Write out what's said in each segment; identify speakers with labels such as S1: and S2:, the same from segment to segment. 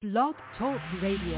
S1: Blog Talk Radio.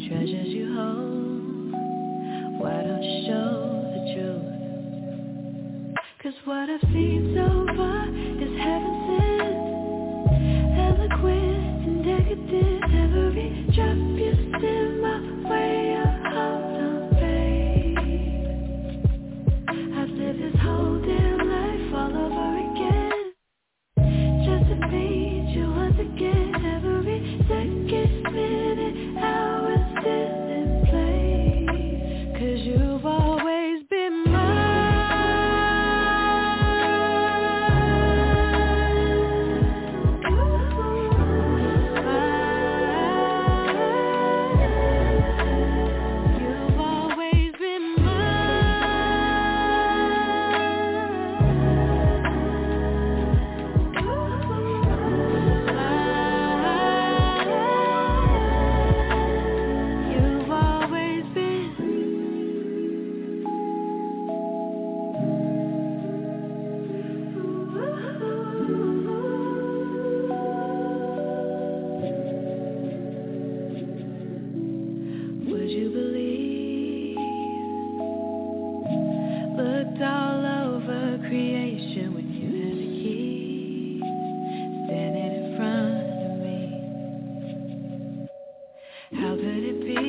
S1: treasures you hold, why don't you show the truth? 'Cause what I've seen so far is heaven sent, eloquent and decadent. Every drop you send my way, I hold on, babe. I've lived this whole damn life all over again, just to meet you once again. Every second, minute, hour still in place. 'Cause you've always been mine. You've always been You've always been. Would you believe? Looked all over creation when you had the keys, standing in front of me. How could it be?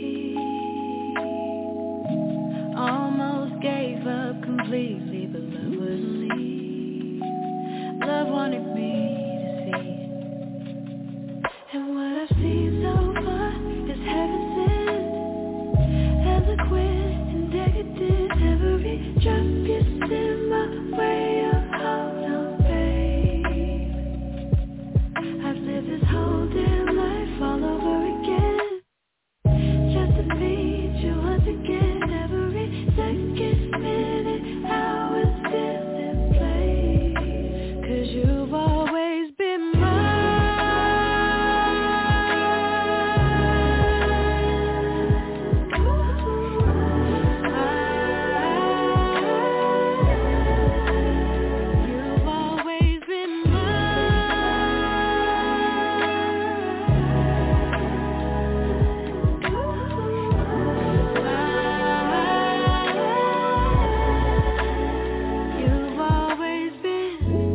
S1: Almost gave up completely, but love wouldn't leave. Love wanted me to see. And what I've seen so far is heaven sent, eloquent and decadent. Every drop you send my way, I hold on, babe. I've lived this whole damn life all over again, just to meet you once again. Every second, minute, hour still in place. 'Cause you've always been You've always been You've always been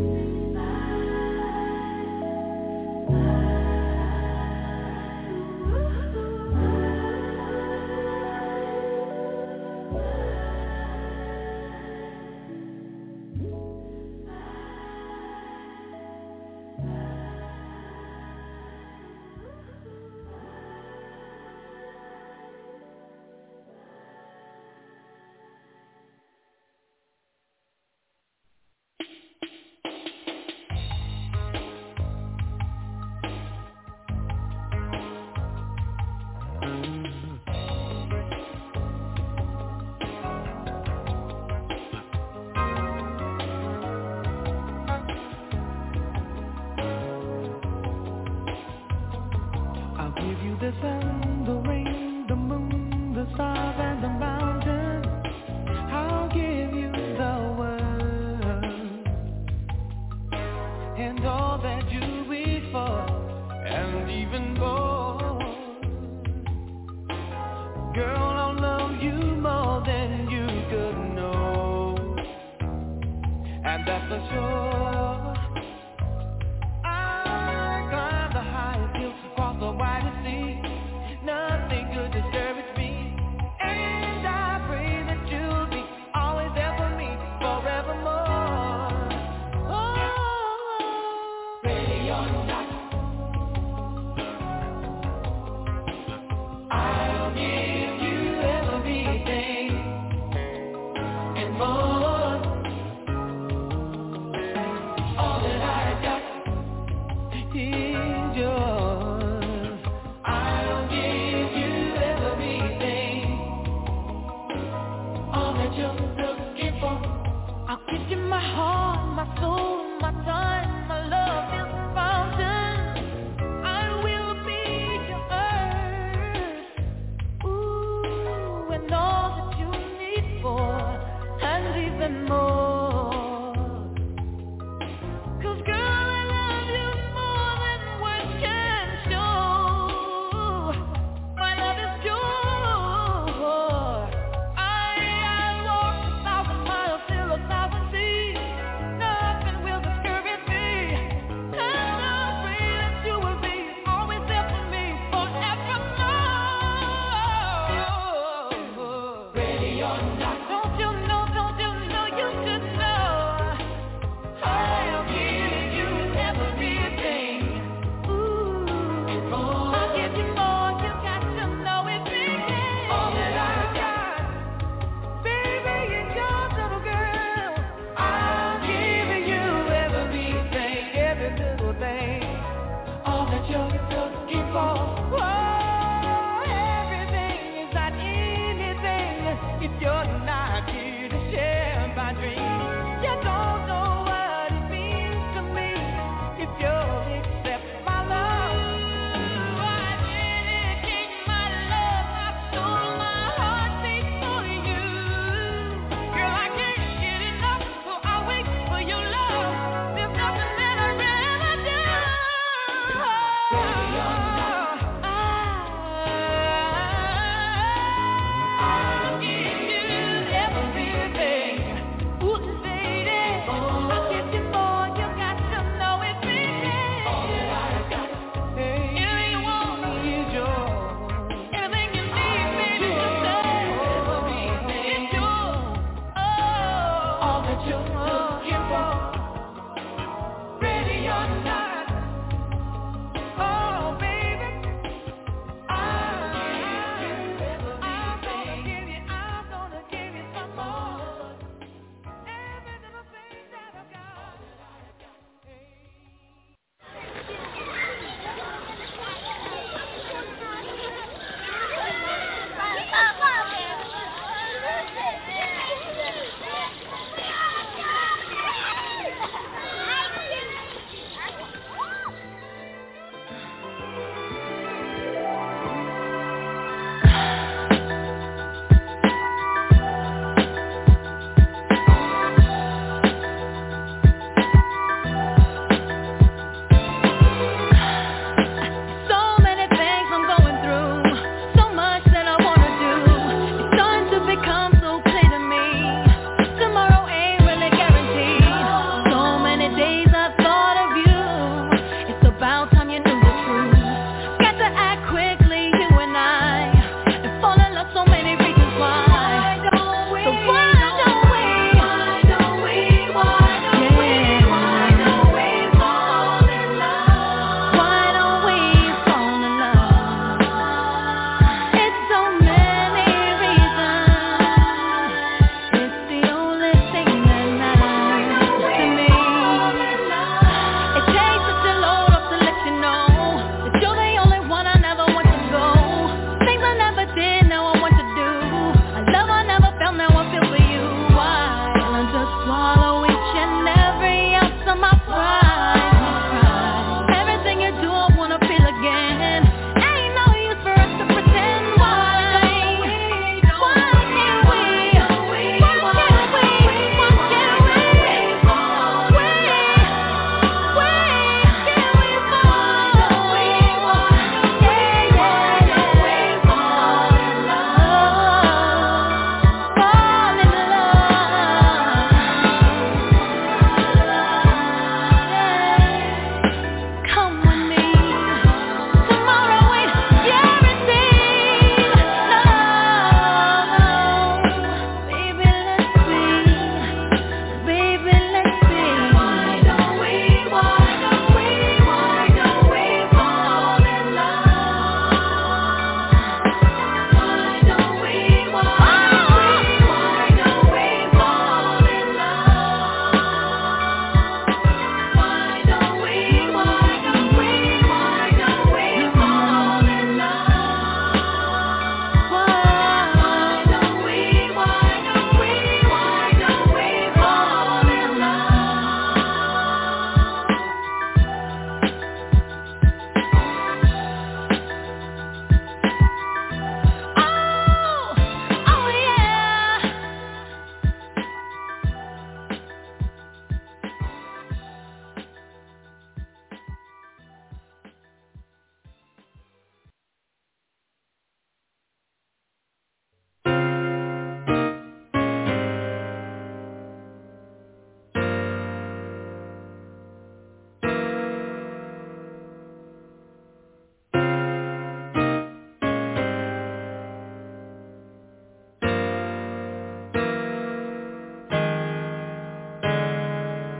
S2: I'll give you the sun, the rain, the moon, the stars and the mountains. I'll give you the world and all that you wish for, and even more. Girl, I'll love you more than you could know, and that's for sure. I climb the highest hills, across the widest sea. Nothing could discourage me, and I pray that you'll be always there for me forevermore. Oh, ready or not, I'll give you everything and more. All that I got is yours. I'll give you everything, all that you're looking for. I'll give you my heart, my soul, my time, my love is a fountain. I will be your earth, ooh, and all that you need for, and even more. 'Cause girl, I love you more than words can show. My love is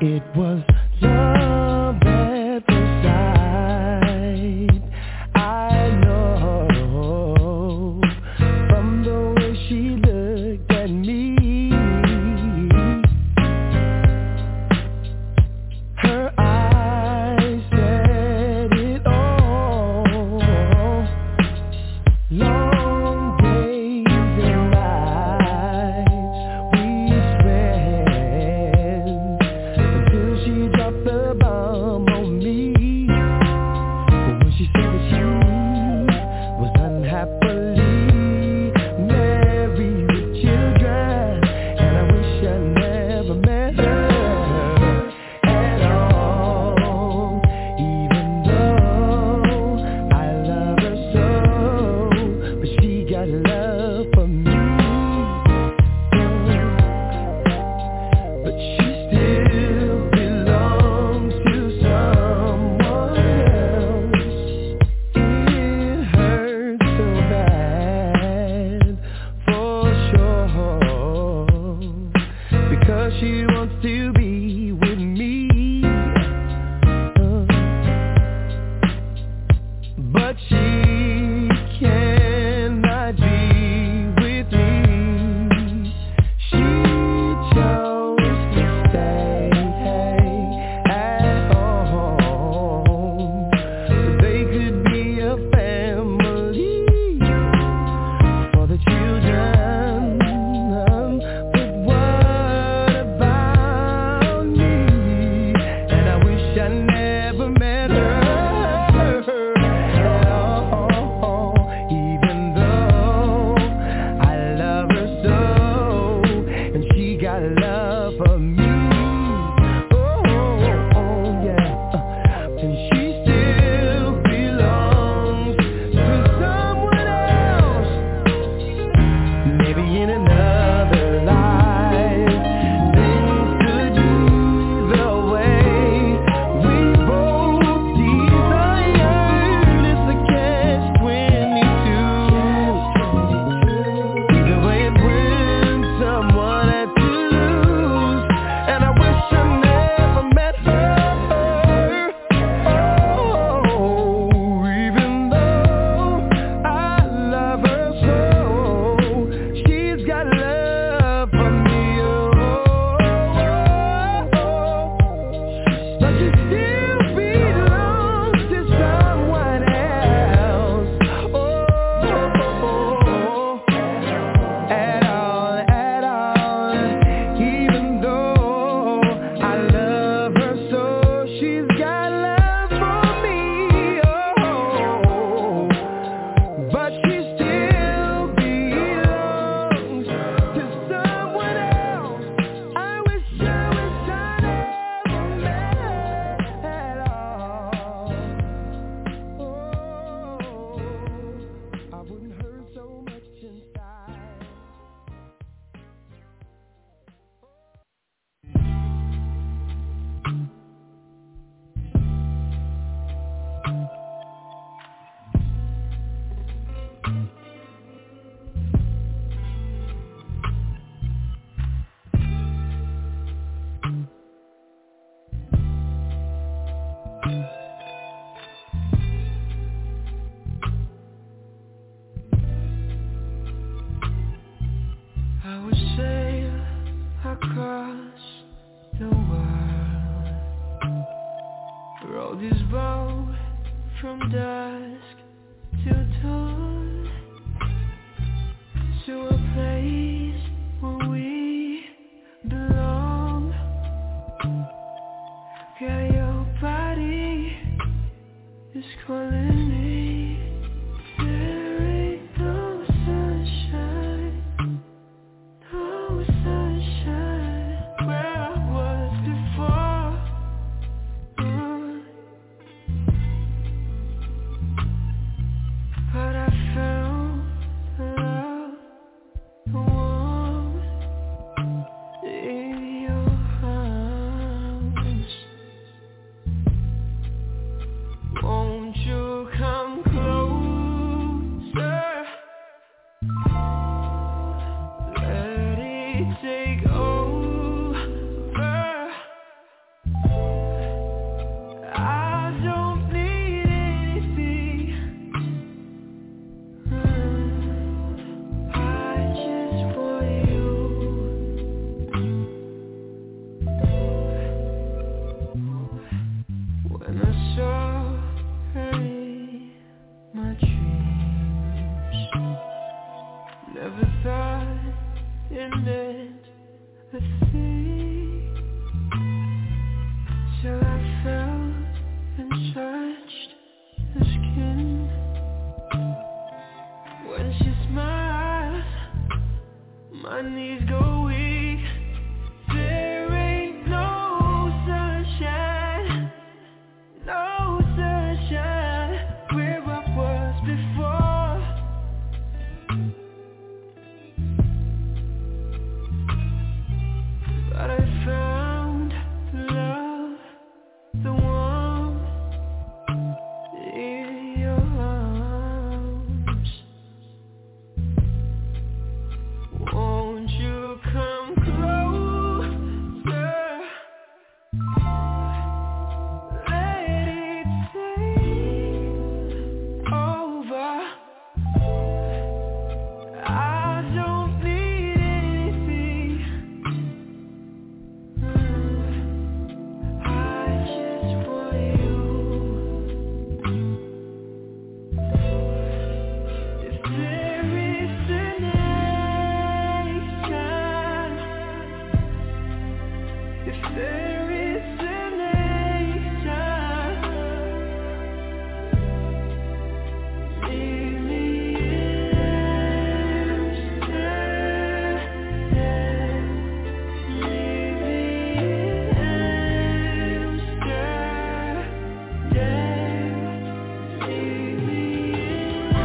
S3: It was love at first sight. I know from the way she looked at me. Her eyes said it all. Long days and nights we spent until she dropped the bomb on me. But when she said that she was unhappily married with children, and I wish I never met her at all, even though I love her so, but she got love for me. But she still belongs to someone else. It hurts so bad, for sure, because she wants to be with me. But she cannot be with me. She chose to stay at home so they could be a family for the children. But what about in it, I see. So I felt and touched the skin. When she smiles, my knees go weak. There ain't no sunshine, no sunshine where I was before. But I found the love, the warmth in your arms. Won't you come closer? Let it take over. I don't need anything. I just want you. If there is an nation, if there is an nation, meet me in Amsterdam. Meet me in Amsterdam. Meet me in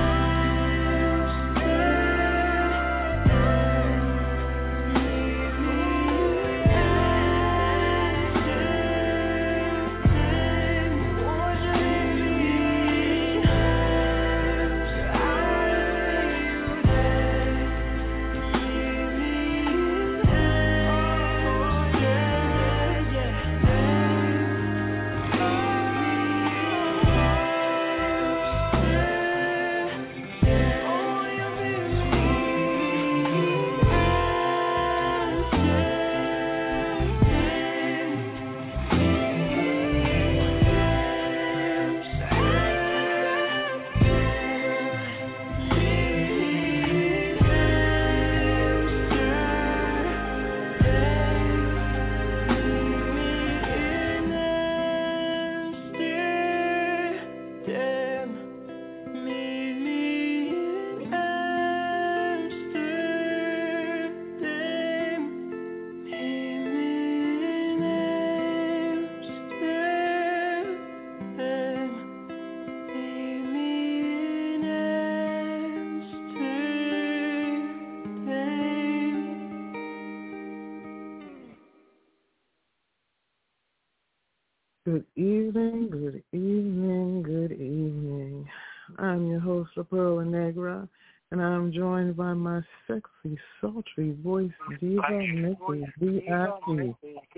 S4: Good evening, good evening, good evening. I'm your host, La Pearl Negra, and I'm joined by my sexy, sultry voice diva, Mrs. B.I.P.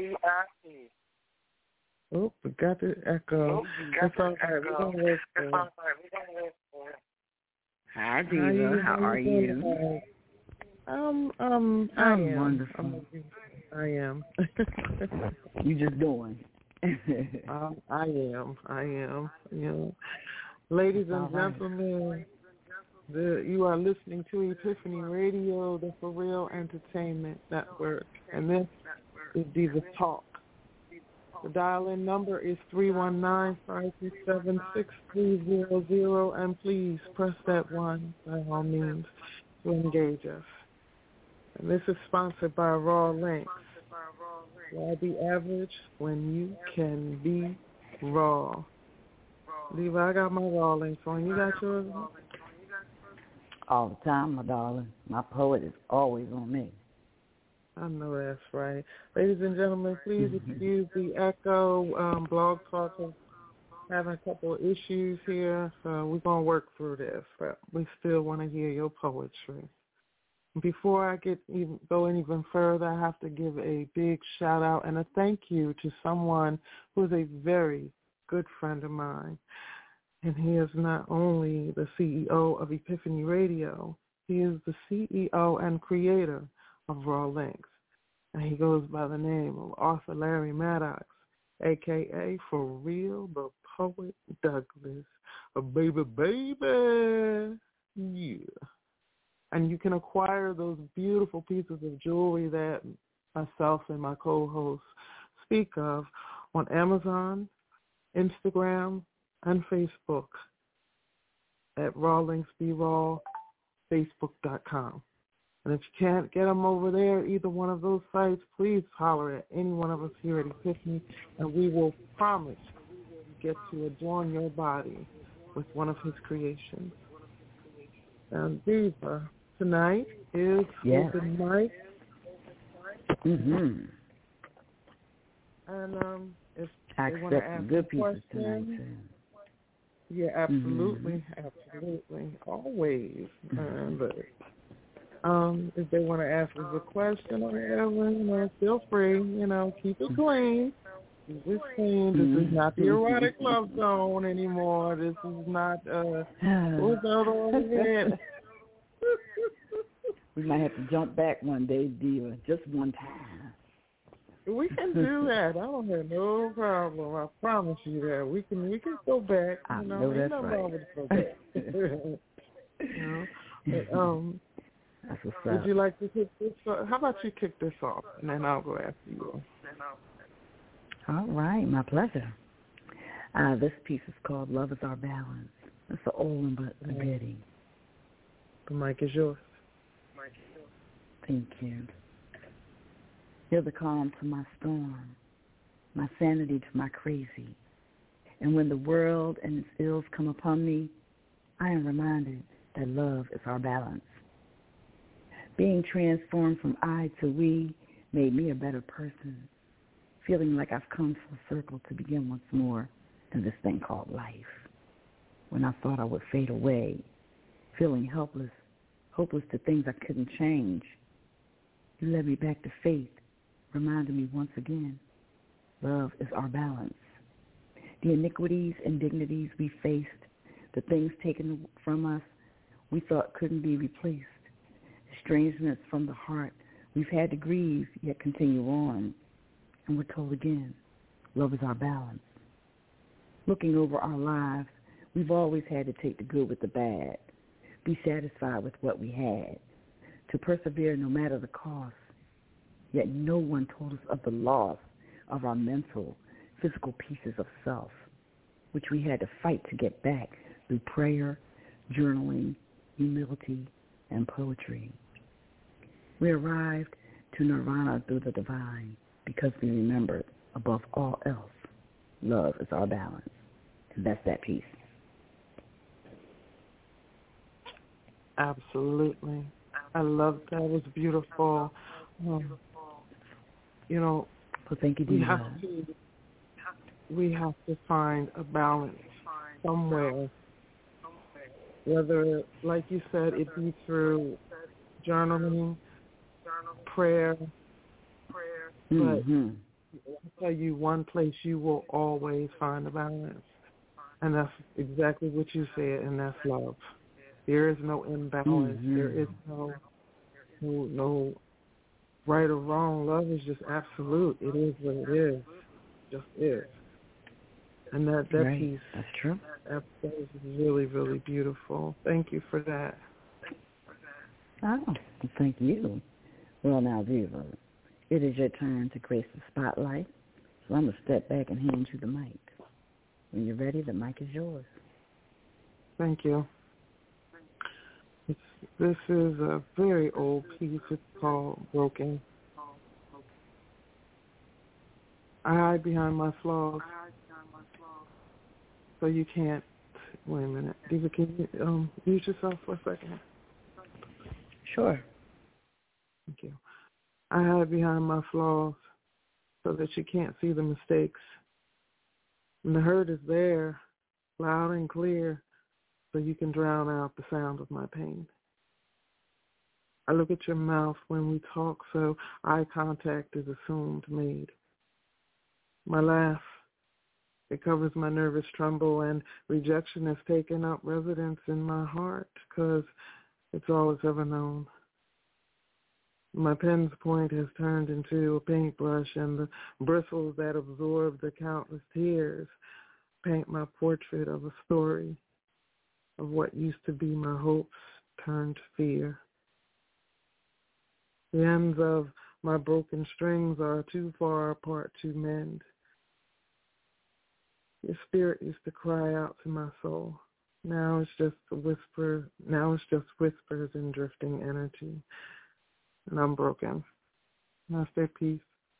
S4: Oh, we got the echo. It's all right. We're going to work for it.
S5: Hi, Diva. How are you?
S4: I'm
S5: wonderful.
S4: I am.
S5: You just doing.
S4: I am. You know, ladies and gentlemen, you are listening to Epiphany Radio, the For Real Entertainment Network, and this is Diva Talk. The dial-in number is 319-527-6300, and please press that 1 by all means to engage us. And this is sponsored by Raw Links. Why be average when you can be raw? Diva, I got my Raw Links on. You got yours?
S5: All the time, my darling. My poet is always on me.
S4: I know that's right. Ladies and gentlemen, please excuse the echo. Blog Talk is having a couple of issues here, so we're going to work through this. But we still want to hear your poetry. Before I go even further, I have to give a big shout-out and a thank you to someone who is a very good friend of mine. And he is not only the CEO of Epiphany Radio, he is the CEO and creator of Raw Links. And he goes by the name of Arthur Larry Maddox, a.k.a. For Real, the Poet Douglas. Baby. Yeah. And you can acquire those beautiful pieces of jewelry that myself and my co-hosts speak of on Amazon, Instagram, and Facebook at rawlinksberaw.facebook.com. And if you can't get them over there, either one of those sites, please holler at any one of us here at Epiphany, and we will promise you get to adorn your body with one of his creations. And Diva, tonight is open mic.
S5: Mm-hmm.
S4: And if
S5: I
S4: they want to
S5: accept
S4: ask
S5: good
S4: a
S5: pieces
S4: question,
S5: tonight, too.
S4: yeah, absolutely, absolutely, always. But if they want to ask us a question or whatever, feel free. Keep it clean. Keep it clean. This is not the erotic love zone anymore. This is not what's the other one again?
S5: We might have to jump back one day, Diva, just one time.
S4: We can do that. I don't have no problem. I promise you that. We can go back.
S5: I know that's right.
S4: Go back.
S5: That's what's up.
S4: Would you like to kick this off? How about you kick this off, and then I'll go after you.
S5: All right, my pleasure. This piece is called Love is Our Balance. It's an old one, but a goodie.
S4: The mic is yours.
S5: Thank you. You're the calm to my storm, my sanity to my crazy. And when the world and its ills come upon me, I am reminded that love is our balance. Being transformed from I to we made me a better person, feeling like I've come full circle to begin once more in this thing called life. When I thought I would fade away, feeling hopeless to things I couldn't change, you led me back to faith, reminding me once again, love is our balance. The iniquities and dignities we faced, the things taken from us we thought couldn't be replaced, estrangements from the heart we've had to grieve yet continue on. And we're told again, love is our balance. Looking over our lives, we've always had to take the good with the bad, be satisfied with what we had, to persevere no matter the cost. Yet no one told us of the loss of our mental, physical pieces of self, which we had to fight to get back through prayer, journaling, humility, and poetry. We arrived to nirvana through the divine because we remembered, above all else, love is our balance. And that's that piece.
S4: Absolutely. I love that. It was beautiful.
S5: Well, thank you, Diva.
S4: We have to find a balance somewhere. Whether, like you said, it be through journaling, prayer. But I'll tell you, one place you will always find a balance. And that's exactly what you said, and that's love. There is no imbalance. There is no right or wrong. Love is just absolute. It is what it is. Just is. And that
S5: right.
S4: piece,
S5: that's true.
S4: That is really, really beautiful. Thank you for that.
S5: Oh, thank you. Well, now, Diva, it is your turn to grace the spotlight, so I'm going to step back and hand you the mic. When you're ready, the mic is yours.
S4: Thank you. This is a very old piece. It's called Broken. I hide behind my flaws, so you can't. Wait a minute. Diva, can you mute yourself for a second?
S5: Sure.
S4: Thank you. I hide behind my flaws so that you can't see the mistakes. And the hurt is there, loud and clear, so you can drown out the sound of my pain. I look at your mouth when we talk, so eye contact is assumed made. My laugh, it covers my nervous tremble, and rejection has taken up residence in my heart, because it's all it's ever known. My pen's point has turned into a paintbrush, and the bristles that absorb the countless tears paint my portrait of a story of what used to be my hopes turned fear, The ends of my broken strings are too far apart to mend. Your spirit used to cry out to my soul. Now it's just a whisper. Now it's just whispers and drifting energy. And I'm broken. And I say peace.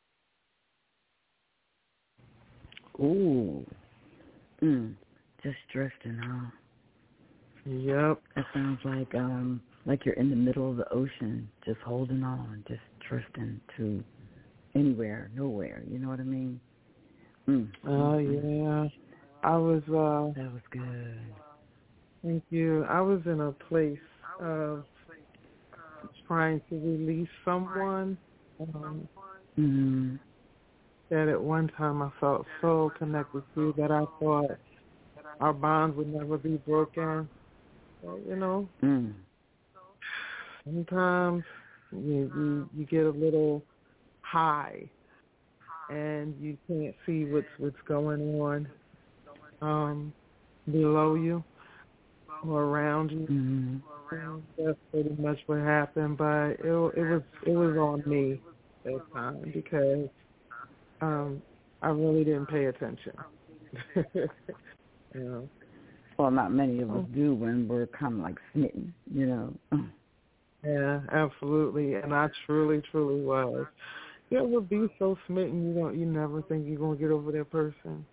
S5: Ooh. Just drifting, huh?
S4: Yep.
S5: That sounds like you're in the middle of the ocean, just holding on, just drifting to anywhere, nowhere. You know what I mean?
S4: Yeah. I was.
S5: That was good.
S4: Thank you. I was in a place of trying to release someone that at one time I felt so connected to that I thought our bond would never be broken. But, you know, sometimes you get a little high and you can't see what's going on below you or around you. That's pretty much what happened, but it was on me that time because I really didn't pay attention. You know.
S5: Well, not many of us do when we're kind of like smitten, you know.
S4: Yeah, absolutely, and I truly was. You ever be so smitten you never think you're gonna get over that person.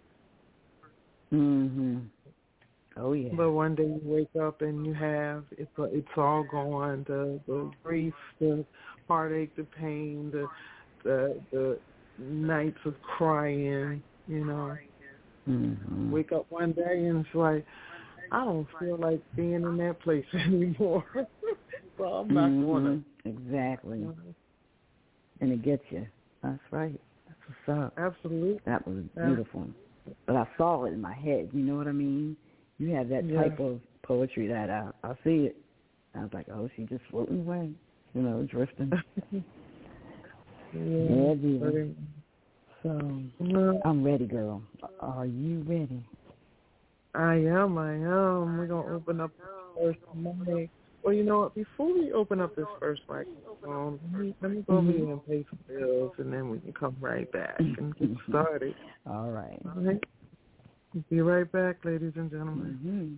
S5: Oh yeah.
S4: But one day you wake up and you have it's all gone. The grief, the heartache, the pain, the nights of crying. You know. Wake up one day and it's like, I don't feel like being in that place anymore. So I'm not going to.
S5: Exactly. And it gets you. That's right. That's what's up.
S4: Absolutely.
S5: That was beautiful. But I saw it in my head. You know what I mean? You have that type of poetry that I see it. I was like, oh, she's just floating away. You know, drifting. Yeah, Diva. So, I'm ready, girl. Are you ready?
S4: I am. We're going to open up the first mic. Well, you know what? Before we open up this first microphone, let me go over here and pay some bills, and then we can come right back and get started.
S5: All right.
S4: All right. Be right back, ladies and gentlemen.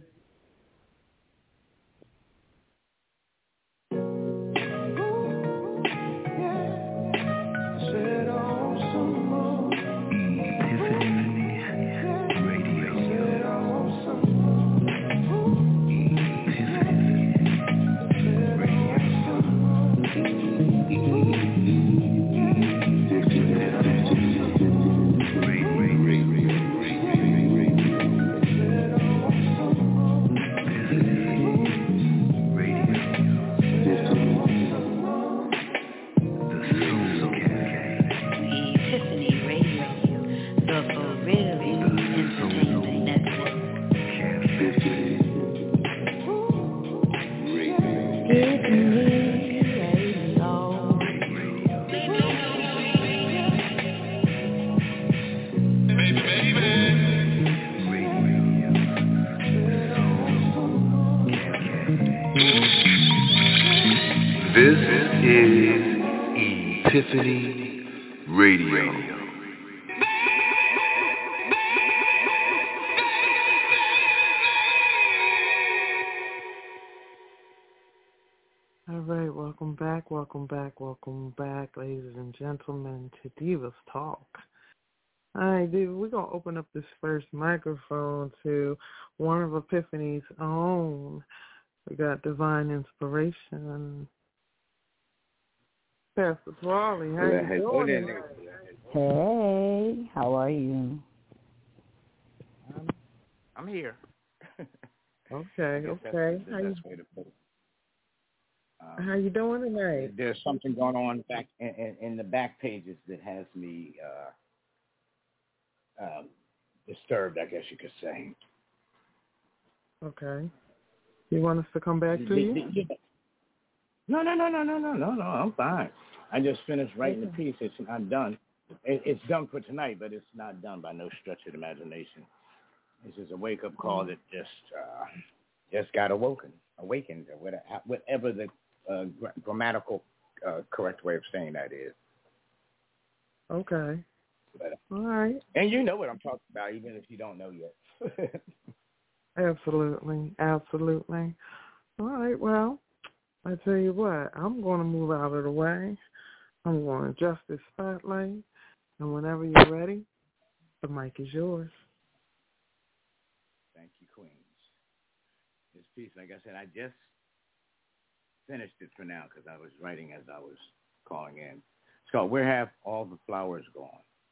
S6: This is Epiphany Radio.
S4: All right, welcome back, ladies and gentlemen, to Divas Talk. All right, Diva, we're going to open up this first microphone to one of Epiphany's own. We got Divine Inspiration. Pastor Brawley, how you doing?
S5: Hey, how are you?
S7: I'm here.
S4: Okay.
S7: That's the best way to put it.
S4: How you doing tonight?
S7: There's something going on back in the back pages that has me disturbed, I guess you could say.
S4: Okay. You want us to come back to you?
S7: No, I'm fine. I just finished writing the piece. It's not done. It's done for tonight, but it's not done by no stretch of the imagination. This is a wake-up call that just got awakened, or whatever the grammatical correct way of saying that is.
S4: Okay.
S7: But,
S4: all right.
S7: And you know what I'm talking about, even if you don't know yet.
S4: Absolutely. Absolutely. All right, well, I tell you what, I'm going to move out of the way. I'm going to adjust this spotlight, and whenever you're ready, the mic is yours.
S7: Thank you, Queens. This piece, like I said, I just finished it for now because I was writing as I was calling in. It's called Where Have All the Flowers Gone?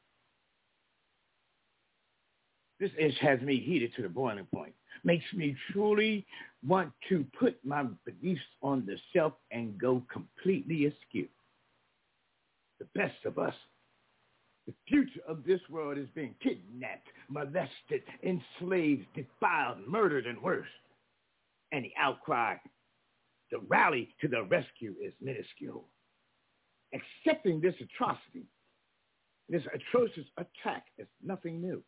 S7: This ish has me heated to the boiling point. Makes me truly want to put my beliefs on the shelf and go completely askew. The best of us. The future of this world is being kidnapped, molested, enslaved, defiled, murdered, and worse. And the outcry, the rally to the rescue is minuscule. Accepting this atrocity, this atrocious attack is nothing new.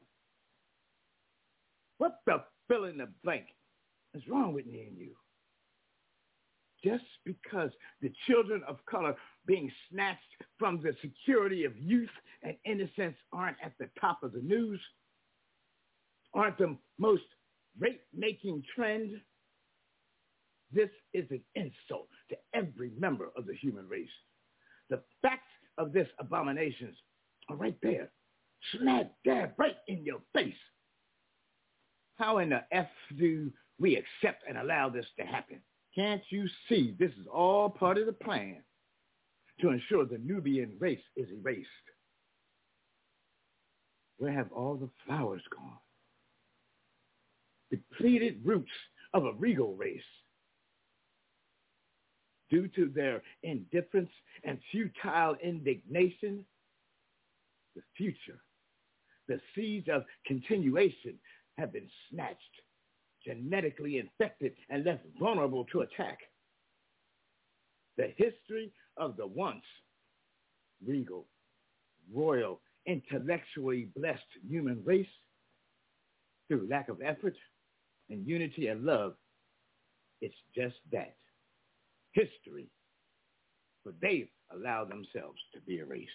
S7: What the fill in the blank is wrong with me and you? Just because the children of color being snatched from the security of youth and innocence aren't at the top of the news, aren't the most rate-making trend, this is an insult to every member of the human race. The facts of this abominations are right there, smack dab right in your face. How in the F do we accept and allow this to happen? Can't you see this is all part of the plan to ensure the Nubian race is erased? Where have all the flowers gone? Depleted roots of a regal race. Due to their indifference and futile indignation, the future, the seeds of continuation have been snatched, genetically infected, and left vulnerable to attack. The history of the once regal, royal, intellectually blessed human race, through lack of effort and unity and love, it's just that. History, but they've allowed themselves to be erased.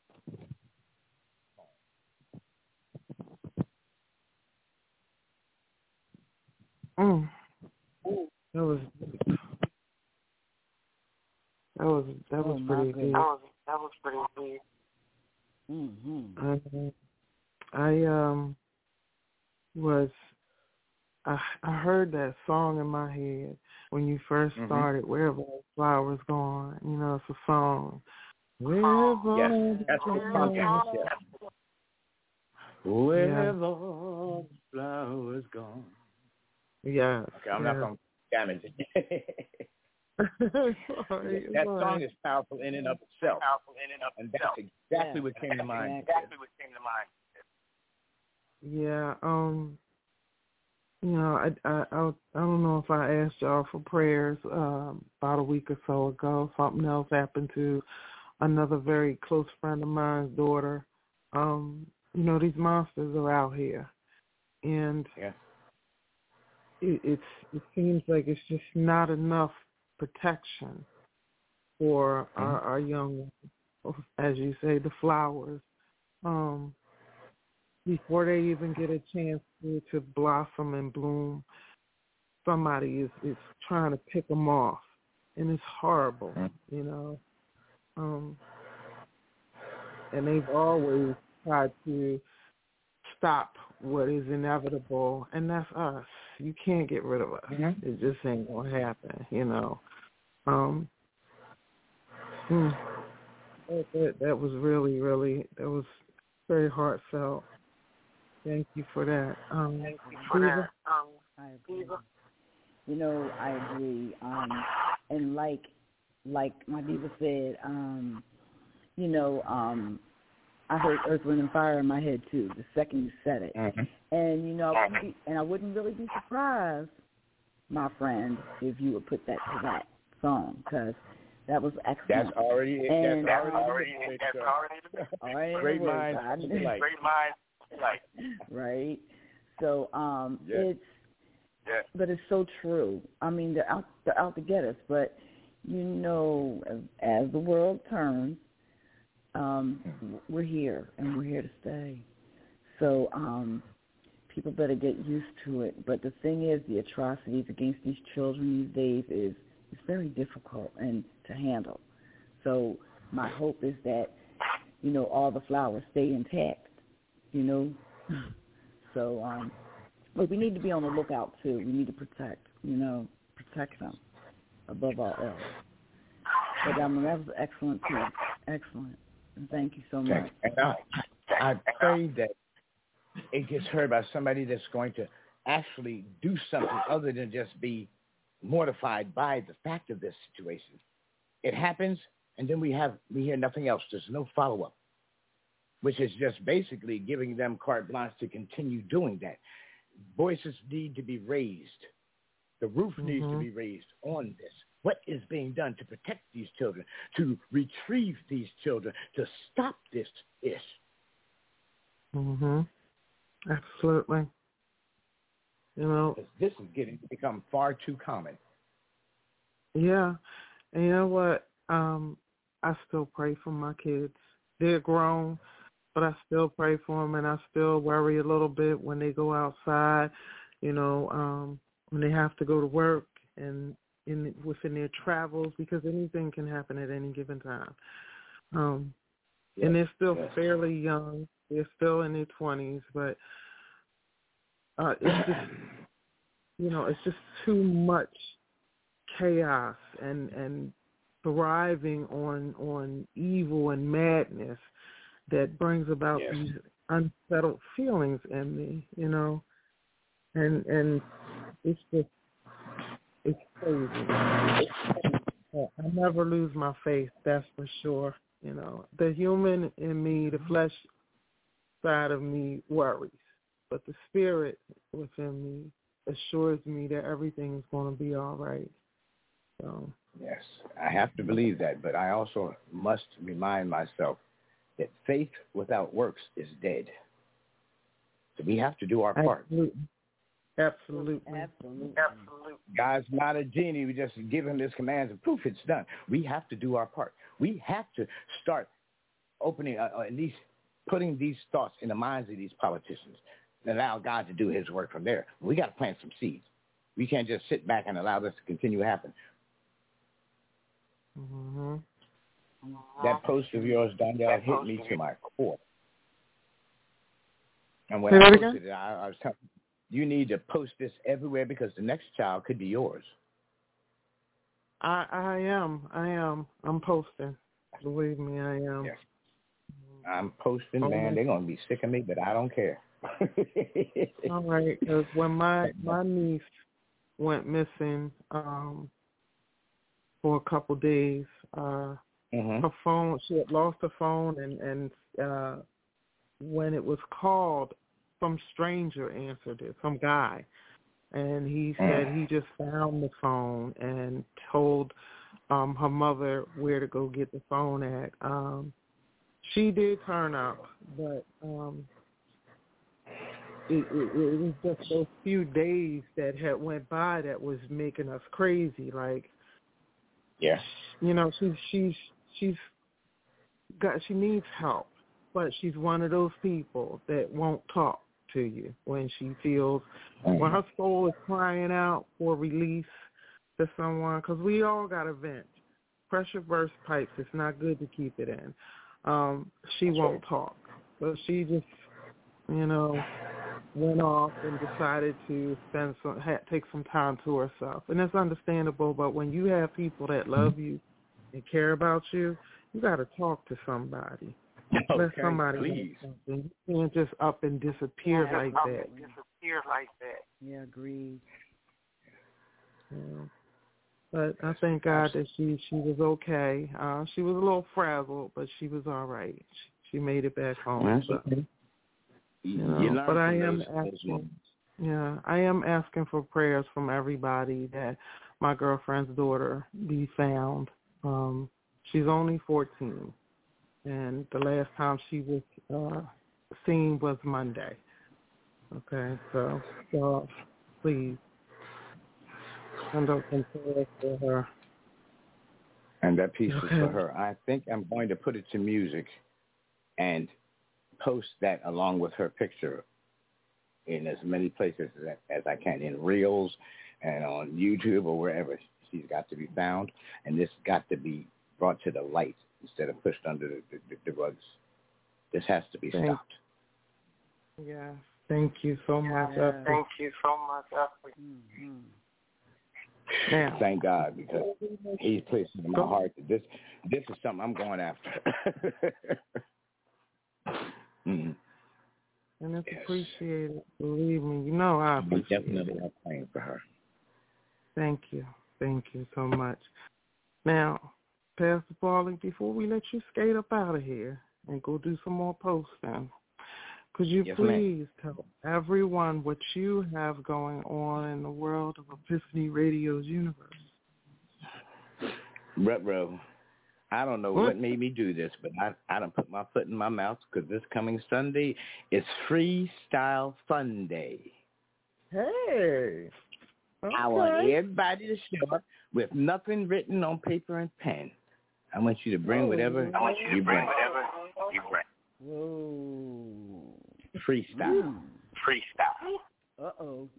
S4: That was pretty deep. That was pretty deep. I heard that song in my head when you first started. Where have all the flowers gone? You know, it's a song. Where have all the flowers gone?
S7: Where have all the flowers gone?
S4: Yeah.
S7: Okay, I'm not going to damage it. That song is powerful in and of itself. And that's exactly what came to mind.
S4: Yeah. You know, I don't know if I asked y'all for prayers about a week or so ago. Something else happened to another very close friend of mine's daughter. You know, these monsters are out here, and it seems like it's just not enough protection for our young, as you say, the flowers. Before they even get a chance to blossom and bloom, somebody is trying to pick them off, and it's horrible, you know. And they've always tried to stop what is inevitable, and that's us. You can't get rid of us. It just ain't gonna happen, you know. That was really that was very heartfelt. Thank you for that.
S5: I agree. You know, I agree. And like my diva said, you know, I heard Earth, Wind, and Fire in my head too. The second you said it, and you know, I wouldn't really be surprised, my friend, if you would put that to that song, because that was excellent. That's already it. And that's already great minds alike. Right. So but it's so true. I mean, they're out to get us, but you know, as the world turns, we're here, and we're here to stay. So people better get used to it. But the thing is, the atrocities against these children these days is very difficult and to handle. So my hope is that, you know, all the flowers stay intact, you know. So, but we need to be on the lookout, too. We need to protect them above all else. But that was excellent, too. Excellent. And thank you so much.
S7: And I pray that it gets heard by somebody that's going to actually do something other than just be mortified by the fact of this situation. It happens, and then we hear nothing else. There's no follow-up, which is just basically giving them carte blanche to continue doing that. Voices need to be raised. The roof needs to be raised on this. What is being done to protect these children, to retrieve these children, to stop this ish?
S4: Absolutely. You know,
S7: this is become far too common.
S4: Yeah. And you know what? I still pray for my kids. They're grown, but I still pray for them, and I still worry a little bit when they go outside, you know, when they have to go to work and within their travels, because anything can happen at any given time. And they're still fairly young. They're still in their 20s, but it's just, you know, it's just too much chaos and thriving on evil and madness that brings about these unsettled feelings in me, you know, and it's just, it's crazy. I never lose my faith, that's for sure. You know, the human in me, the flesh side of me worries, but the spirit within me assures me that everything is going to be all right. So.
S7: Yes, I have to believe that, but I also must remind myself that faith without works is dead. So we have to do our part.
S4: Absolutely.
S7: God's not a genie. We just give him his commands and poof, it's done. We have to do our part. We have to start opening, at least putting these thoughts in the minds of these politicians and allow God to do his work from there. We got to plant some seeds. We can't just sit back and allow this to continue to happen. That post of yours, Danielle, hit me to my core. And when I posted it, I was telling you need to post this everywhere because the next child could be yours.
S4: I am. I'm posting. Believe me, I am.
S7: Yes. I'm posting, man. They're going to be sick of me, but I don't care.
S4: All right, because when my niece went missing for a couple days, her phone, she had lost her phone, and when it was called, some stranger answered it, some guy, and he said he just found the phone and told her mother where to go get the phone at. She did turn up, but it was just those few days that had went by that was making us crazy. Like, you know, she needs help, but she's one of those people that won't talk to you when she feels, when her soul is crying out for release to someone, because we all got to vent. Pressure burst pipes, it's not good to keep it in. She won't talk. So she just, you know, went off and decided to take some time to herself. And that's understandable, but when you have people that love you and care about you, you got to talk to somebody. Let somebody
S7: please.
S4: You can't just up and disappear like that.
S5: Yeah, agreed.
S4: Yeah. But I thank God that she was okay. She was a little frazzled, but she was all right. She made it back home. So, you know, but I am asking. Yeah, I am asking for prayers from everybody that my girlfriend's daughter be found. She's only 14, and the last time she was seen was Monday. Okay, so please send up some prayers for her.
S7: And that piece is for her. I think I'm going to put it to music and post that along with her picture in as many places as I can, in Reels and on YouTube or wherever she's got to be found. And this got to be brought to the light instead of pushed under the rugs. This has to be stopped.
S4: Yeah. Thank you so much. Thank you so much. Now,
S7: thank God, because He's placed it in my heart that this is something I'm going after.
S4: And it's appreciated. Believe me, you know I appreciate it.
S7: Definitely are praying for her.
S4: Thank you so much. Now, Pastor Paulie, before we let you skate up out of here and go do some more posting, could you please tell everyone what you have going on in the world of Epiphany Radio's universe?
S7: Retro, I don't know what made me do this, but I done put my foot in my mouth because this coming Sunday is Freestyle Fun Day.
S4: Hey. Okay.
S7: I want everybody to show up with nothing written on paper and pen. I want you to bring whatever you bring.
S5: Whoa.
S7: Freestyle.
S5: Uh-oh.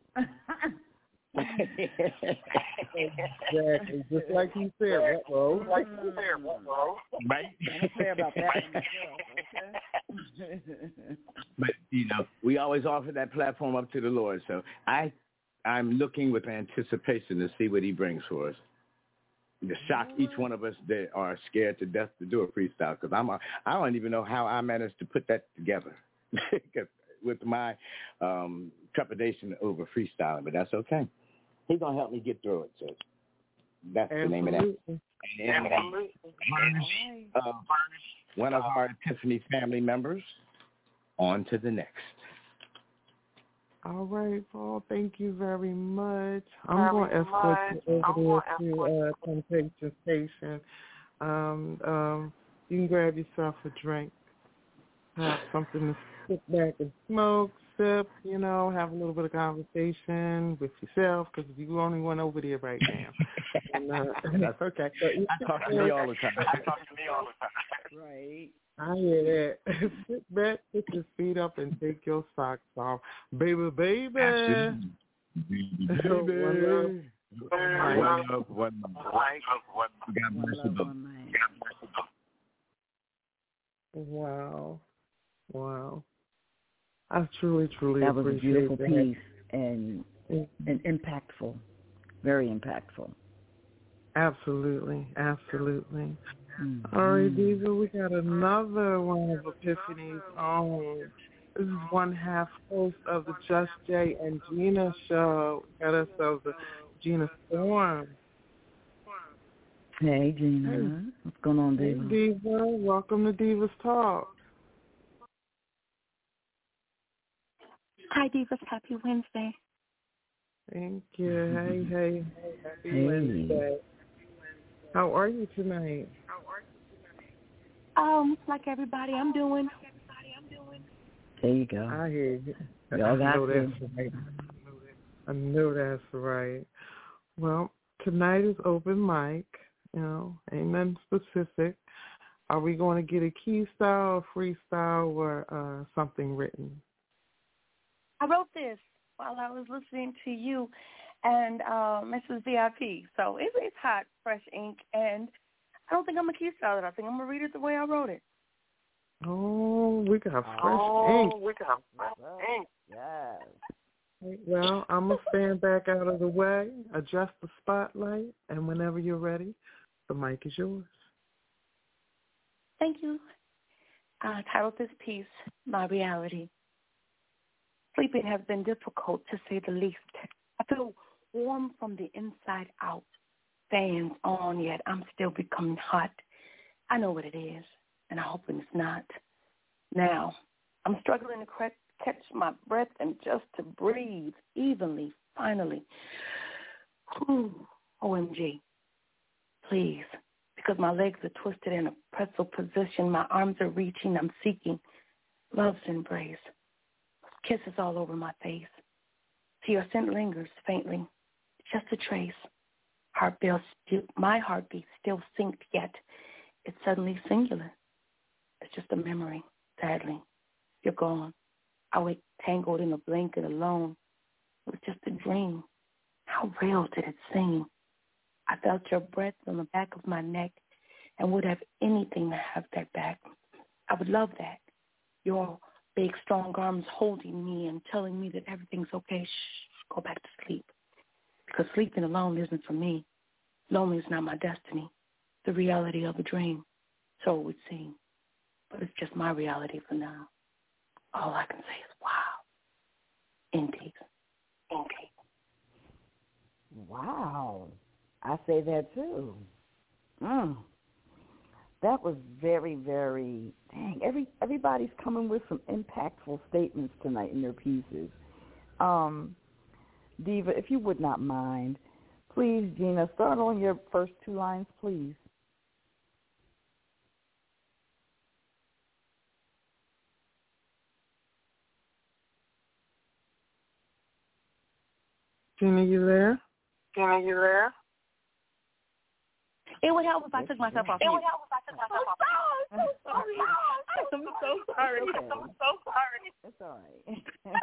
S4: Exactly. Just like you said, uh-oh.
S7: Right?
S5: I'm say about that one as well, okay?
S7: But, we always offer that platform up to the Lord. So I'm looking with anticipation to see what He brings for us. To shock each one of us that are scared to death to do a freestyle, because I don't even know how I managed to put that together with my trepidation over freestyling, but that's okay. He's going to help me get through it, so that's the name of that. And one of our Epiphany family members, on to the next.
S4: All right, Paul, thank you very much. I'm going to escort you over there to Temptation Station. You can grab yourself a drink, have something to sit back and smoke, sip, have a little bit of conversation with yourself, because you're the only one over there right now. And,
S7: that's okay. I talk to me all the time.
S5: Right.
S4: I hear that. Sit back, put your feet up, and take your socks off. Baby.
S7: One love. God bless you both.
S4: Wow. I truly
S5: that was a beautiful
S4: that.
S5: piece and impactful, very impactful.
S4: Absolutely.
S5: Mm-hmm.
S4: All right, Diva, we got another one of Epiphany's own. This is one half host of the Just Jay and Gina show. Got ourselves a Gina Storm.
S5: Hey, Gina. Hey. What's going on, Diva?
S4: Hey, Diva. Welcome to Divas Talk.
S8: Hi, Divas. Happy Wednesday.
S4: Thank you. Hey. Happy Wednesday. How are you tonight?
S8: Like everybody, I'm doing.
S5: There you go.
S4: I hear you.
S5: Y'all got it.
S4: I know that's right. Well, tonight is open mic. Ain't nothing specific. Are we going to get a key style, freestyle, or something written?
S8: I wrote this while I was listening to you and Mrs. VIP. So it's hot, fresh ink, and I don't think I'm a key style. I think I'm going to read it the way I wrote it.
S4: Oh, we got fresh ink.
S5: Yes.
S4: Well, I'm going to stand back out of the way, adjust the spotlight, and whenever you're ready, the mic is yours.
S8: Thank you. I titled this piece, My Reality. Sleeping has been difficult, to say the least. I feel warm from the inside out. Fans on, yet I'm still becoming hot. I know what it is, and I hope it's not. Now, I'm struggling to catch my breath and just to breathe evenly, finally. OMG. Please, because my legs are twisted in a pretzel position, my arms are reaching, I'm seeking love's embrace. Kisses all over my face. See, your scent lingers faintly, just a trace. My heartbeat still synced, yet it's suddenly singular. It's just a memory, sadly. You're gone. I wake tangled in a blanket alone. It was just a dream. How real did it seem? I felt your breath on the back of my neck and would have anything to have that back. I would love that. Your big, strong arms holding me and telling me that everything's okay. Shh, go back to sleep. Because sleeping alone isn't for me. Lonely is not my destiny. The reality of a dream. So it would seem. But it's just my reality for now. All I can say is, wow. In peace. In peace.
S5: Wow. I say that too. That was very, very, dang, everybody's coming with some impactful statements tonight in their pieces. Diva, if you would not mind, please, Gina, start on your first two lines, please.
S4: Gina, you there?
S8: Gina, you there? It would help if I took myself off mute. I'm so sorry.
S5: It's all right.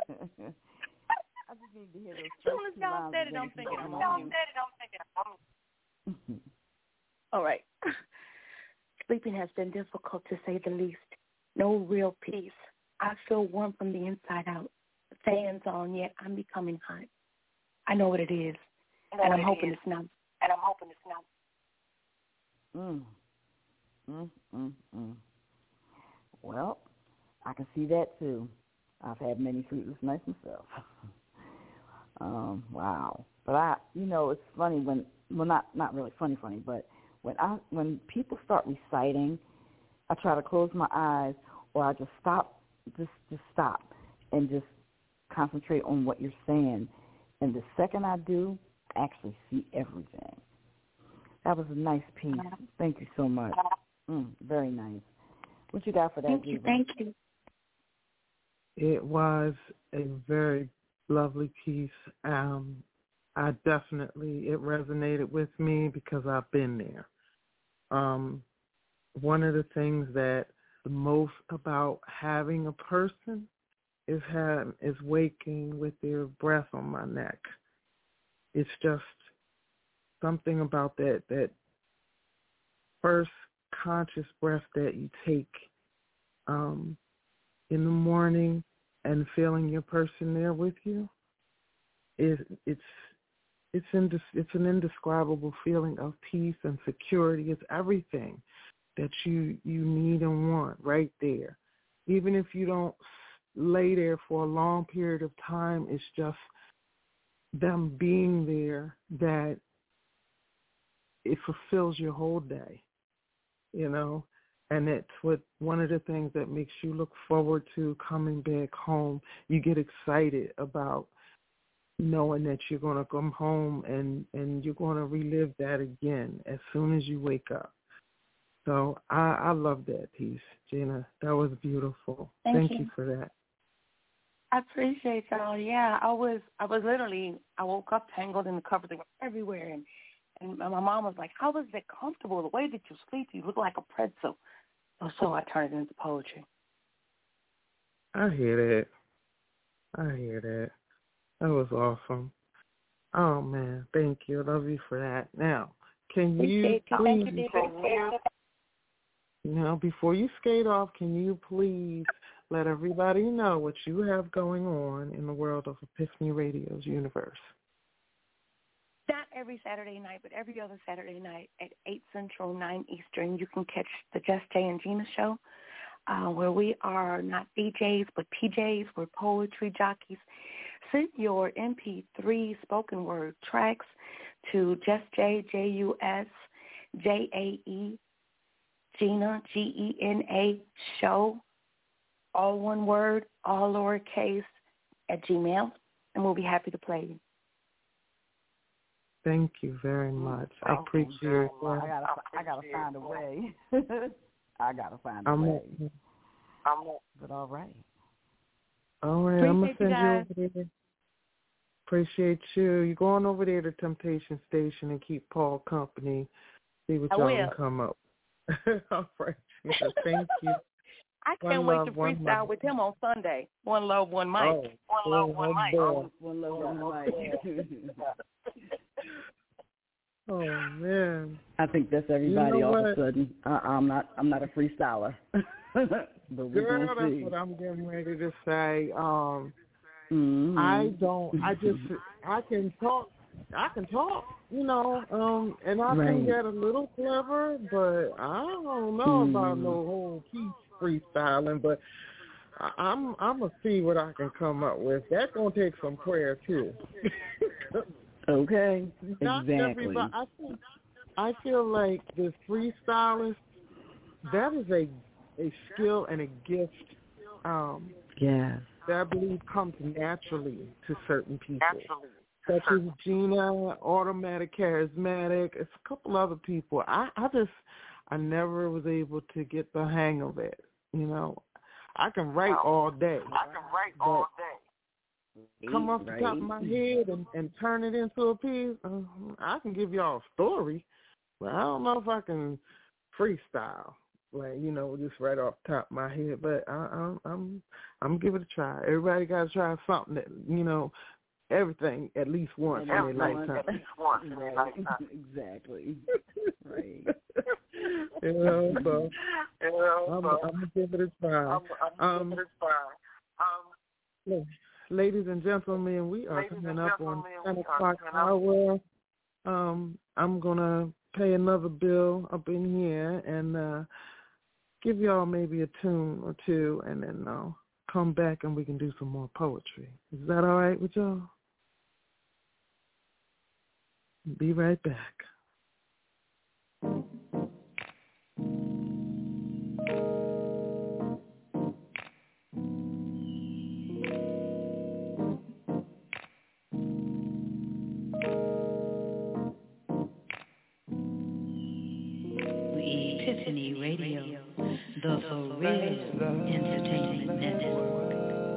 S5: I just need to hear those first two lines. As soon as y'all said it, I'm thinking I'm on mute.
S8: All right. Sleeping has been difficult, to say the least. No real peace. I feel warm from the inside out. The fan's on, yet I'm becoming hot. I know what it is, and I'm hoping it's not.
S5: Well, I can see that too. I've had many sleepless nights myself. Wow. But it's funny when, well, not really funny, but when people start reciting, I try to close my eyes, or I just stop and just concentrate on what you're saying. And the second I do, I actually see everything. That was a nice piece. Thank you so much. Very nice. What you got for that, Diva?
S8: Thank you.
S4: It was a very lovely piece. It resonated with me because I've been there. One of the things that the most about having a person is waking with their breath on my neck. It's just something about that first conscious breath that you take in the morning and feeling your person there with you. It's an indescribable feeling of peace and security. It's everything that you need and want right there. Even if you don't lay there for a long period of time, it's just them being there that it fulfills your whole day, and it's one of the things that makes you look forward to coming back home. You get excited about knowing that you're going to come home and you're going to relive that again as soon as you wake up. So I love that piece, Gina. That was beautiful. Thank you for that.
S8: I appreciate y'all. Yeah, I woke up tangled in the covers. They were everywhere. And my mom was like, how is it comfortable? The way that you sleep, you look like a pretzel. So I turned it into poetry.
S4: I hear that. That was awesome. Oh, man, thank you. I love you for that. Now, can you please, before you skate off, can you please let everybody know what you have going on in the world of Epiphany Radio's universe?
S8: Not every Saturday night, but every other Saturday night at 8 Central, 9 Eastern, you can catch the Just Jay and Gina show, where we are not DJs, but PJs. We're poetry jockeys. Send your MP3 spoken word tracks to Just Jay, JUSJAE, Gina, GENA, show, all one word, all lowercase, at Gmail, and we'll be happy to play you.
S4: Thank you very much. I appreciate it.
S5: I gotta find a way. But all right.
S4: All right, I'm going to send you over there. Appreciate you. You're going over there to Temptation Station and keep Paul company. See what y'all can come up. All right. Thank you.
S8: I can't wait to freestyle with him on Sunday. One love, one mic.
S5: One love, one mic.
S4: Oh man!
S5: I think that's everybody all of a sudden. I'm not a freestyler. But
S4: girl, that's what I'm getting ready to say. I can talk, and I can get a little clever, but I don't know about no whole piece freestyling, but I'm gonna see what I can come up with. That's gonna take some prayer too.
S5: Okay,
S4: not
S5: exactly.
S4: Everybody, I feel like the freestylist, that is a skill and a gift.
S5: Yes.
S4: That I believe comes naturally to certain people. Such as Gina, automatic, charismatic. It's a couple other people. I never was able to get the hang of it. I can write all day. Come off the top of my head and turn it into a piece. I can give y'all a story, but I don't know if I can freestyle. Like, just right off the top of my head. But I'm give it a try. Everybody got to try something that, everything at least once in their lifetime.
S5: Exactly. Right.
S4: So I'm gonna give it a try. Ladies and gentlemen, we are coming up on 10 o'clock hour. I'm gonna pay another bill up in here and give y'all maybe a tune or two, and then I'll come back and we can do some more poetry. Is that all right with y'all? Be right back.
S9: Epiphany Radio, the For Real Entertainment Network.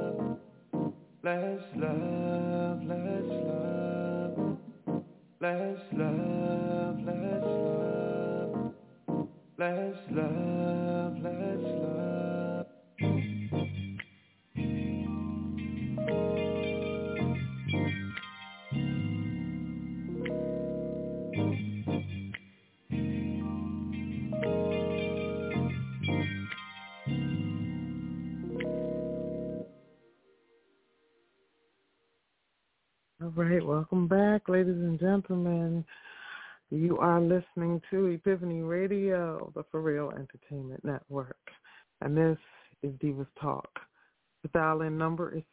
S3: Let's love, let's love. Let's love, let's love. Let's love, let's love.
S4: All right, welcome back, ladies and gentlemen. You are listening to Epiphany Radio, the For Real Entertainment Network, and this is Divas Talk. The dial-in number is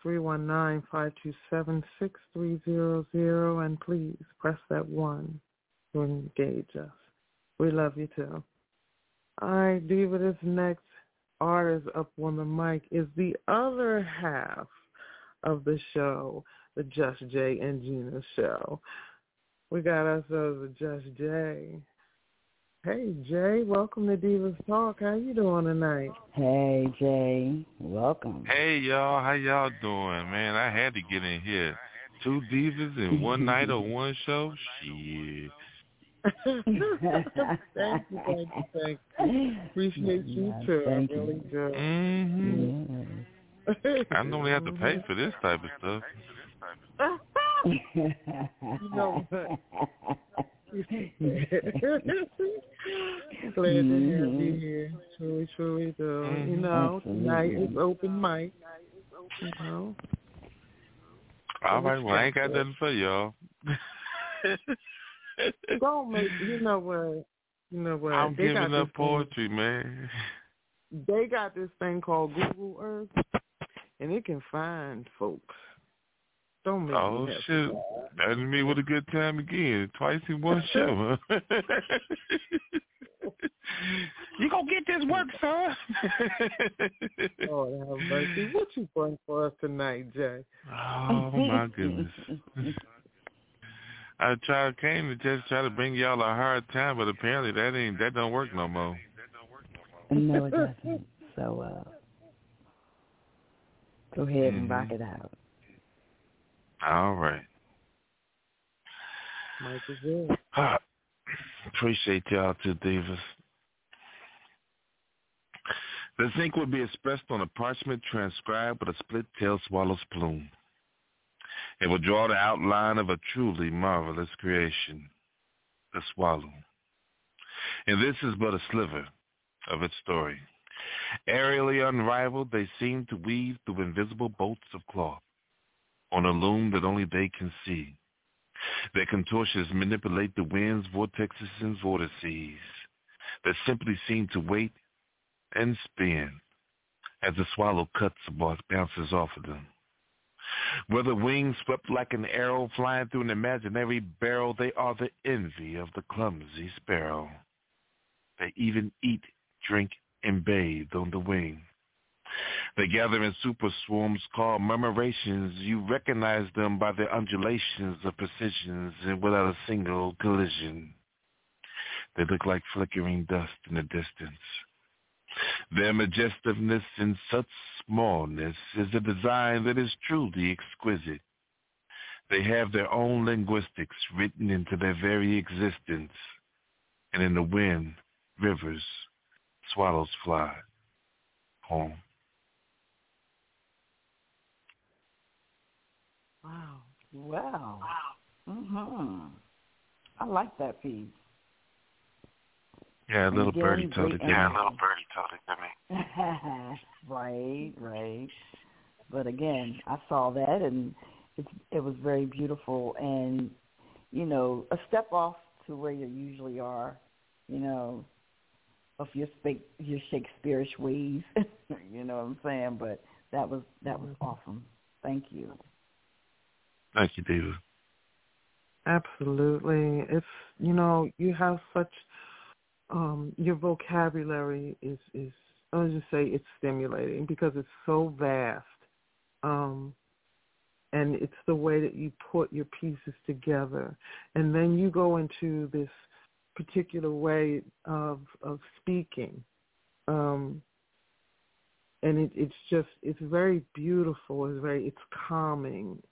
S4: 319-527-6300, and please press that 1 to engage us. We love you too. All right, Diva, this next artist up on the mic is the other half of the show, the Just Jay and Gina show. We got ourselves a Just Jay. Hey, Jay, welcome to Divas Talk. How you doing tonight?
S5: Hey, Jay, welcome.
S10: Hey, y'all. How y'all doing, man? I had to get in here. 2 divas in one night on one show? Shit.
S4: Thank you. Appreciate you, too. I really do.
S10: I normally have to pay for this type of stuff.
S4: You know what? Glad to have you here. Truly do. Tonight is open mic.
S10: All right, well, I ain't got nothing for y'all.
S4: Don't make, you know what?
S10: I'm giving up poetry, man.
S4: They got this thing called Google Earth, and it can find folks. Don't make me happy.
S10: Shit. That's me with a good time again. Twice in one show, huh? You gonna get this work, son?
S4: Oh, have mercy. What you bring for us tonight, Jay?
S10: Oh, my goodness. I came to just try to bring y'all a hard time, but apparently that don't work no more.
S5: No, it doesn't. So, go ahead and rock it out.
S10: All right.
S4: Mike is yours.
S10: Appreciate y'all too, Divas. The zinc would be expressed on a parchment transcribed with a split-tailed swallow's plume. It would draw the outline of a truly marvelous creation, the swallow. And this is but a sliver of its story. Aerially unrivaled, they seem to weave through invisible bolts of cloth on a loom that only they can see. Their contortions manipulate the winds, vortexes, and vortices that simply seem to wait and spin as the swallow cuts or bounces off of them. Whether wings swept like an arrow flying through an imaginary barrel, they are the envy of the clumsy sparrow. They even eat, drink, and bathe on the wing. They gather in super swarms called murmurations. You recognize them by their undulations of precisions and without a single collision. They look like flickering dust in the distance. Their majestiveness in such smallness is a design that is truly exquisite. They have their own linguistics written into their very existence, and in the wind, rivers, swallows fly home.
S5: Wow. Mm-hmm. I like that piece.
S10: Yeah, a little birdie told it to me.
S5: Right. But again, I saw that, and it was very beautiful, and, a step off to where you usually are, of your Shakespeare-ish ways, you know what I'm saying? But that was awesome. Thank you.
S10: Thank you, Diva.
S4: Absolutely. It's, you have such, your vocabulary is I would just say it's stimulating because it's so vast. And it's the way that you put your pieces together. And then you go into this particular way of speaking. And it's very beautiful. It's calming.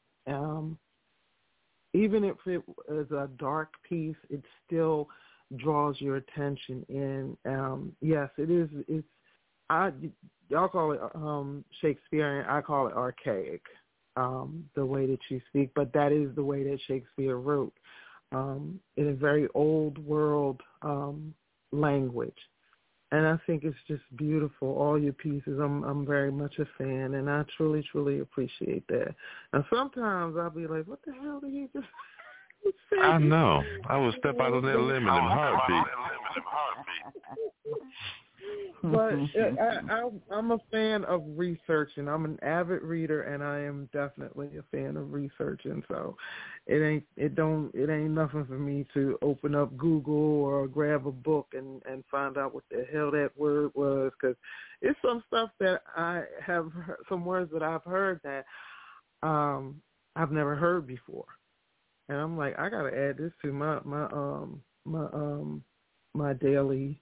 S4: Even if it is a dark piece, it still draws your attention in. Yes, it is. Y'all call it Shakespearean. I call it archaic, the way that you speak. But that is the way that Shakespeare wrote, in a very old world language. And I think it's just beautiful, all your pieces. I'm very much a fan, and I truly, truly appreciate that. And sometimes I'll be like, what the hell did he just say?
S10: I know. I would step out on that limb in a heartbeat.
S4: But I'm a fan of researching. I'm an avid reader, and I am definitely a fan of researching. So it ain't nothing for me to open up Google or grab a book and find out what the hell that word was, because it's some stuff that I have heard, some words that I've heard that I've never heard before, and I'm like, I gotta add this to my daily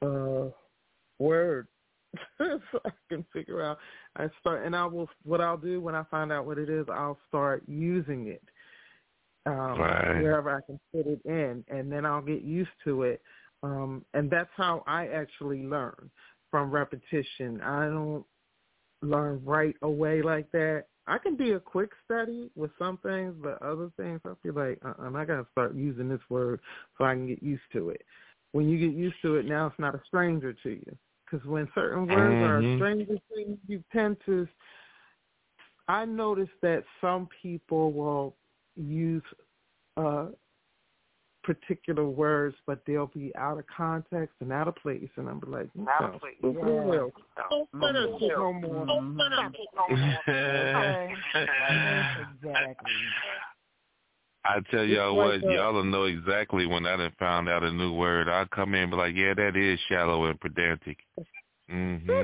S4: word so I can figure out. What I'll do when I find out what it is, I'll start using it wherever I can fit it in, and then I'll get used to it. And that's how I actually learn, from repetition. I don't learn right away like that. I can be a quick study with some things, but other things I feel like I got to start using this word so I can get used to it. When you get used to it, now it's not a stranger to you. Because when certain words are a stranger to you, you tend to – I noticed that some people will use particular words, but they'll be out of context and out of place. And I'm like, no, exactly.
S10: I tell y'all what, y'all will know exactly when I done found out a new word. I'll come in and be like, yeah, that is shallow and pedantic. Mm-hmm.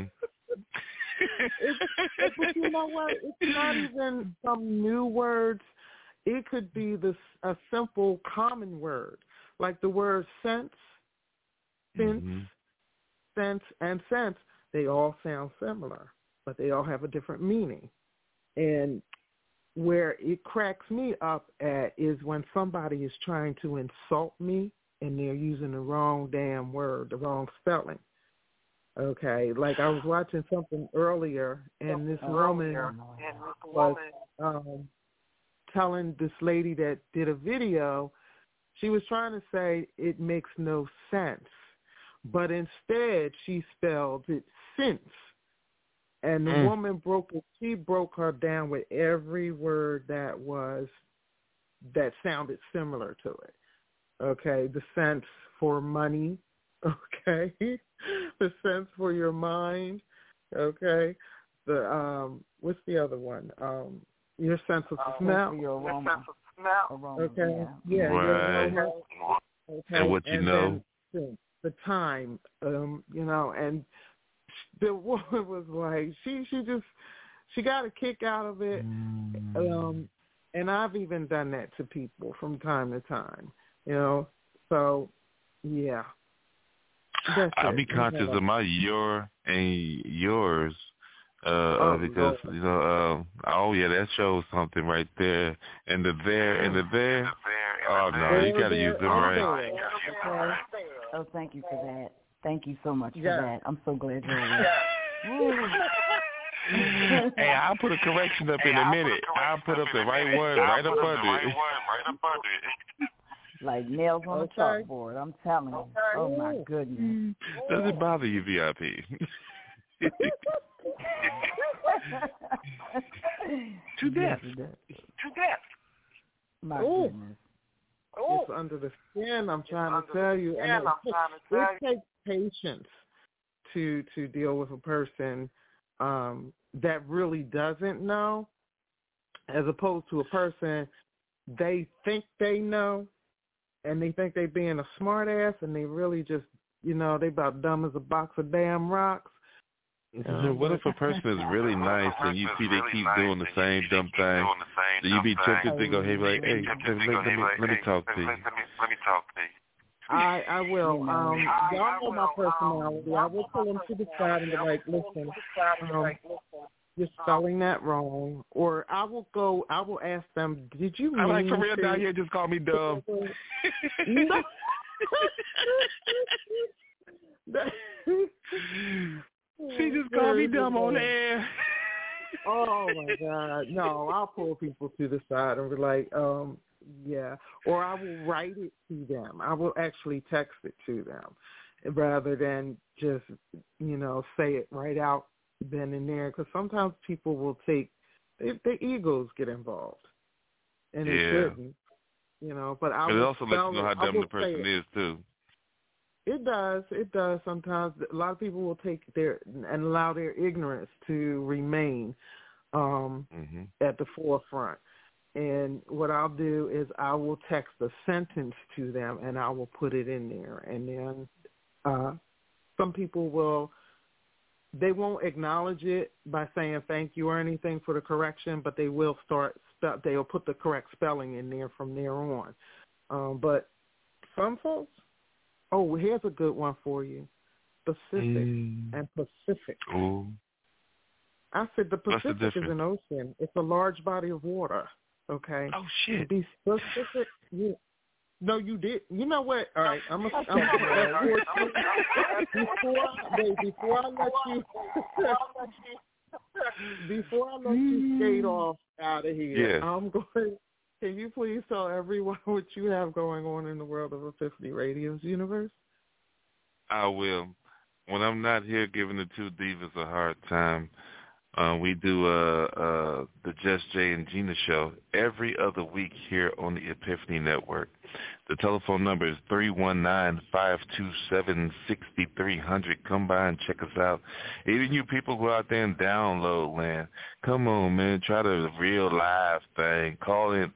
S4: But you know what? It's not even some new words. It could be a simple common word, like the word sense, sense, and sense. They all sound similar, but they all have a different meaning. And where it cracks me up at is when somebody is trying to insult me and they're using the wrong damn word, the wrong spelling. Okay, like I was watching something earlier, and this woman was telling this lady that did a video, she was trying to say it makes no sense, but instead she spelled it sense. And the woman broke her down with every word that sounded similar to it. Okay, the sense for money, okay, the sense for your mind, okay, the what's the other one? Your sense of smell.
S5: Your aroma.
S4: Okay, yeah,
S10: right.
S4: Your aroma. Okay,
S10: and what you know.
S4: Then the time, and the woman was like, she got a kick out of it, and I've even done that to people from time to time, so yeah.
S10: I'll be conscious of my your and yours, because that shows something right there, and the there and the there. Oh no, you got to use them right.
S5: Oh, thank you for that. Thank you so much for that. I'm so glad you're aware.
S10: Hey, I'll put a correction up in a minute. I'll put up the right word right up under it.
S5: Like nails on a chalkboard, I'm telling you. Oh, my goodness.
S10: Does it bother you, VIP? To death.
S5: My goodness.
S4: It's under the skin, I'm trying to tell you. And it takes patience to deal with a person that really doesn't know, as opposed to a person they think they know, and they think they being a smart ass, and they really just, they about dumb as a box of damn rocks.
S10: What if a person is really nice and you see they keep doing the same dumb thing? Do you be tempted to go, hey, let me talk to you?
S4: I will. Y'all know my personality. I will pull them to the side and be like, listen, you're spelling that wrong. Or I will ask them, did you mean
S10: I'm like, for real down here, just call me dumb.
S4: No.
S10: She just called me dumb on air.
S4: Oh, my God. No, I'll pull people to the side and be like, yeah. Or I will write it to them. I will actually text it to them rather than just, say it right out then and there. Because sometimes people will their egos get involved. And it shouldn't, But I will
S10: it also lets you know how dumb the person is, too.
S4: It does. Sometimes a lot of people will take and allow their ignorance to remain at the forefront. And what I'll do is I will text a sentence to them and I will put it in there. And then some people they won't acknowledge it by saying thank you or anything for the correction, but they will they'll put the correct spelling in there from there on. But some folks, here's a good one for you. Pacific and Pacific.
S10: Ooh.
S4: I said the Pacific is an ocean. It's a large body of water. Okay.
S10: Oh shit.
S4: To be specific. No, you did. You know what? All right. Before I let you skate off out of here, I'm going. Can you please tell everyone what you have going on in the world of Epiphany Radio's universe?
S10: I will. When I'm not here giving the two divas a hard time, we do the Just Jay and Gina show every other week here on the Epiphany Network. The telephone number is 319-527-6300. Come by and check us out. Even you people who are out there in download land, come on, man. Try the real live thing. Call in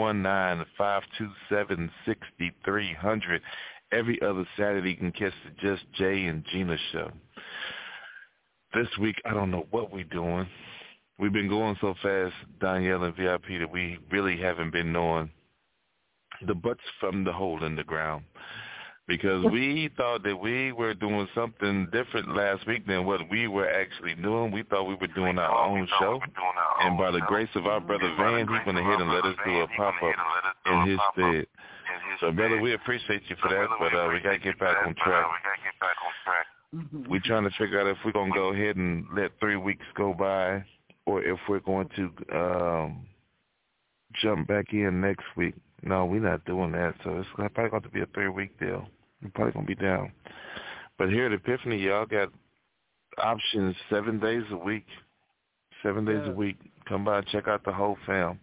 S10: 319-527-6300. Every other Saturday you can catch the Just Jay and Gina show. This week, I don't know what we're doing. We've been going so fast, Danielle and VIP, that we really haven't been knowing the butts from the hole in the ground. because we thought that we were doing something different last week than what we were actually doing. We thought we were doing our own show, and by the grace of our brother Van, he went ahead and let us do a pop-up in his stead. So, brother, we appreciate you for that, but we got to get back on track. We're trying to figure out if we're going to go ahead and let 3 weeks go by or if we're going to jump back in next week. No, we're not doing that, so it's probably going to be a 3-week deal. We're probably going to be down. But here at Epiphany, y'all got options 7 days a week. 7 days a week. Come by and check out the whole fam.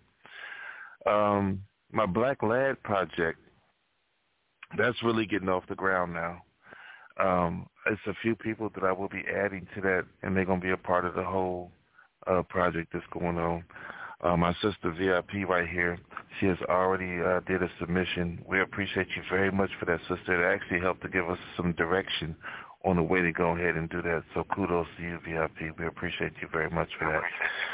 S10: My Black Lad project, that's really getting off the ground now. It's a few people that I will be adding to that, and they're going to be a part of the whole project that's going on. My sister VIP right here, she has already did a submission. We appreciate you very much for that, sister. It actually helped to give us some direction on the way to go ahead and do that. So kudos to you, VIP. We appreciate you very much for that.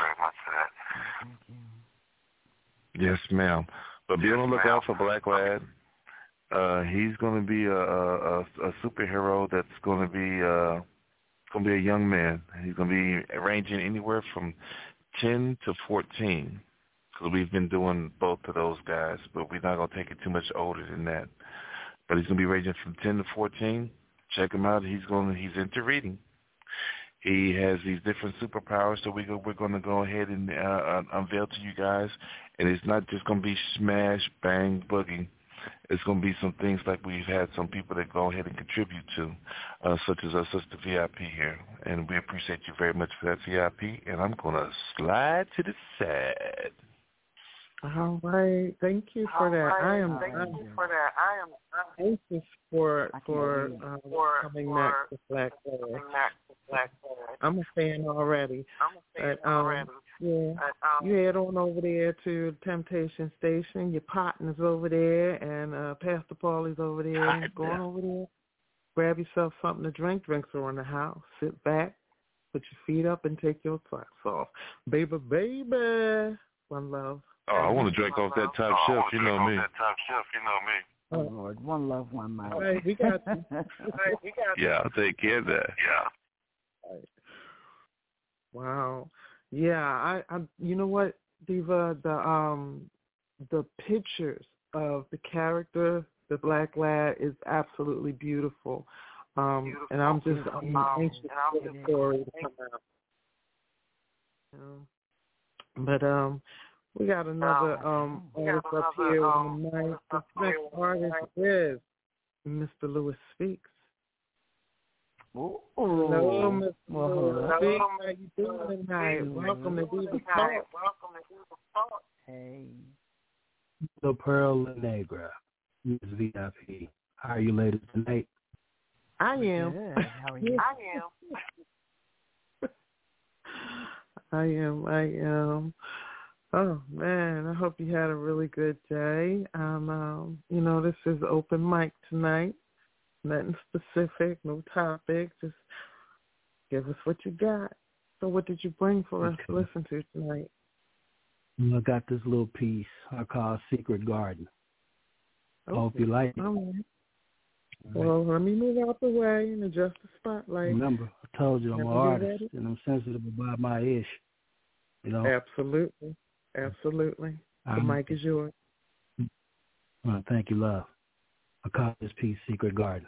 S10: Yes, ma'am. But be on the lookout for Black Lad. He's going to be a superhero that's going to be a young man. He's going to be ranging anywhere from 10 to 14, because we've been doing both of those guys, but we're not going to take it too much older than that. But he's going to be ranging from 10 to 14. Check him out. He's into reading. He has these different superpowers that we're going to go ahead and unveil to you guys. And it's not just going to be smash, bang, boogie. It's going to be some things like we've had some people that go ahead and contribute to, such as our sister VIP here. And we appreciate you very much for that, VIP. And I'm going to slide to the side.
S4: All right. Thank you for that. I am anxious for coming back to Black Lad. I'm a fan already. Yeah, you head on over there to Temptation Station. Your partner's over there, and Pastor Paulie's over there. Go on over there, grab yourself something to drink. Drinks are in the house. Sit back, put your feet up, and take your socks off. Baby, one love.
S10: Oh, I want to drink off that top shelf. You know me.
S5: Oh, Lord. One love, one might.
S4: All right, we got you.
S10: Yeah, I'll take care of that. Yeah.
S4: Right. Wow. Yeah, I you know what, Diva, the pictures of the character, the Black Lad, is absolutely beautiful. And I'm anxious for the story to come out. But we got another artist up here on the mic. The next artist is Mr. Louis Speaks. Hello, Mr. Louis Speaks. How you doing tonight? Welcome to Diva Talk.
S5: Hey.
S11: The Pearl Negra, Ms. VIP. How are you ladies tonight?
S4: I am.
S5: Good. How are you?
S4: I am. Oh, man, I hope you had a really good day. This is open mic tonight. Nothing specific, no topic. Just give us what you got. So what did you bring for us to listen to tonight?
S11: I got this little piece I call Secret Garden. I hope you like it.
S4: All right. Well, let me move out the way and adjust the spotlight.
S11: Remember, I told you I'm an artist and I'm sensitive about my ish.
S4: Absolutely. The mic is yours.
S11: Well, thank you, love. I call this piece Secret Garden.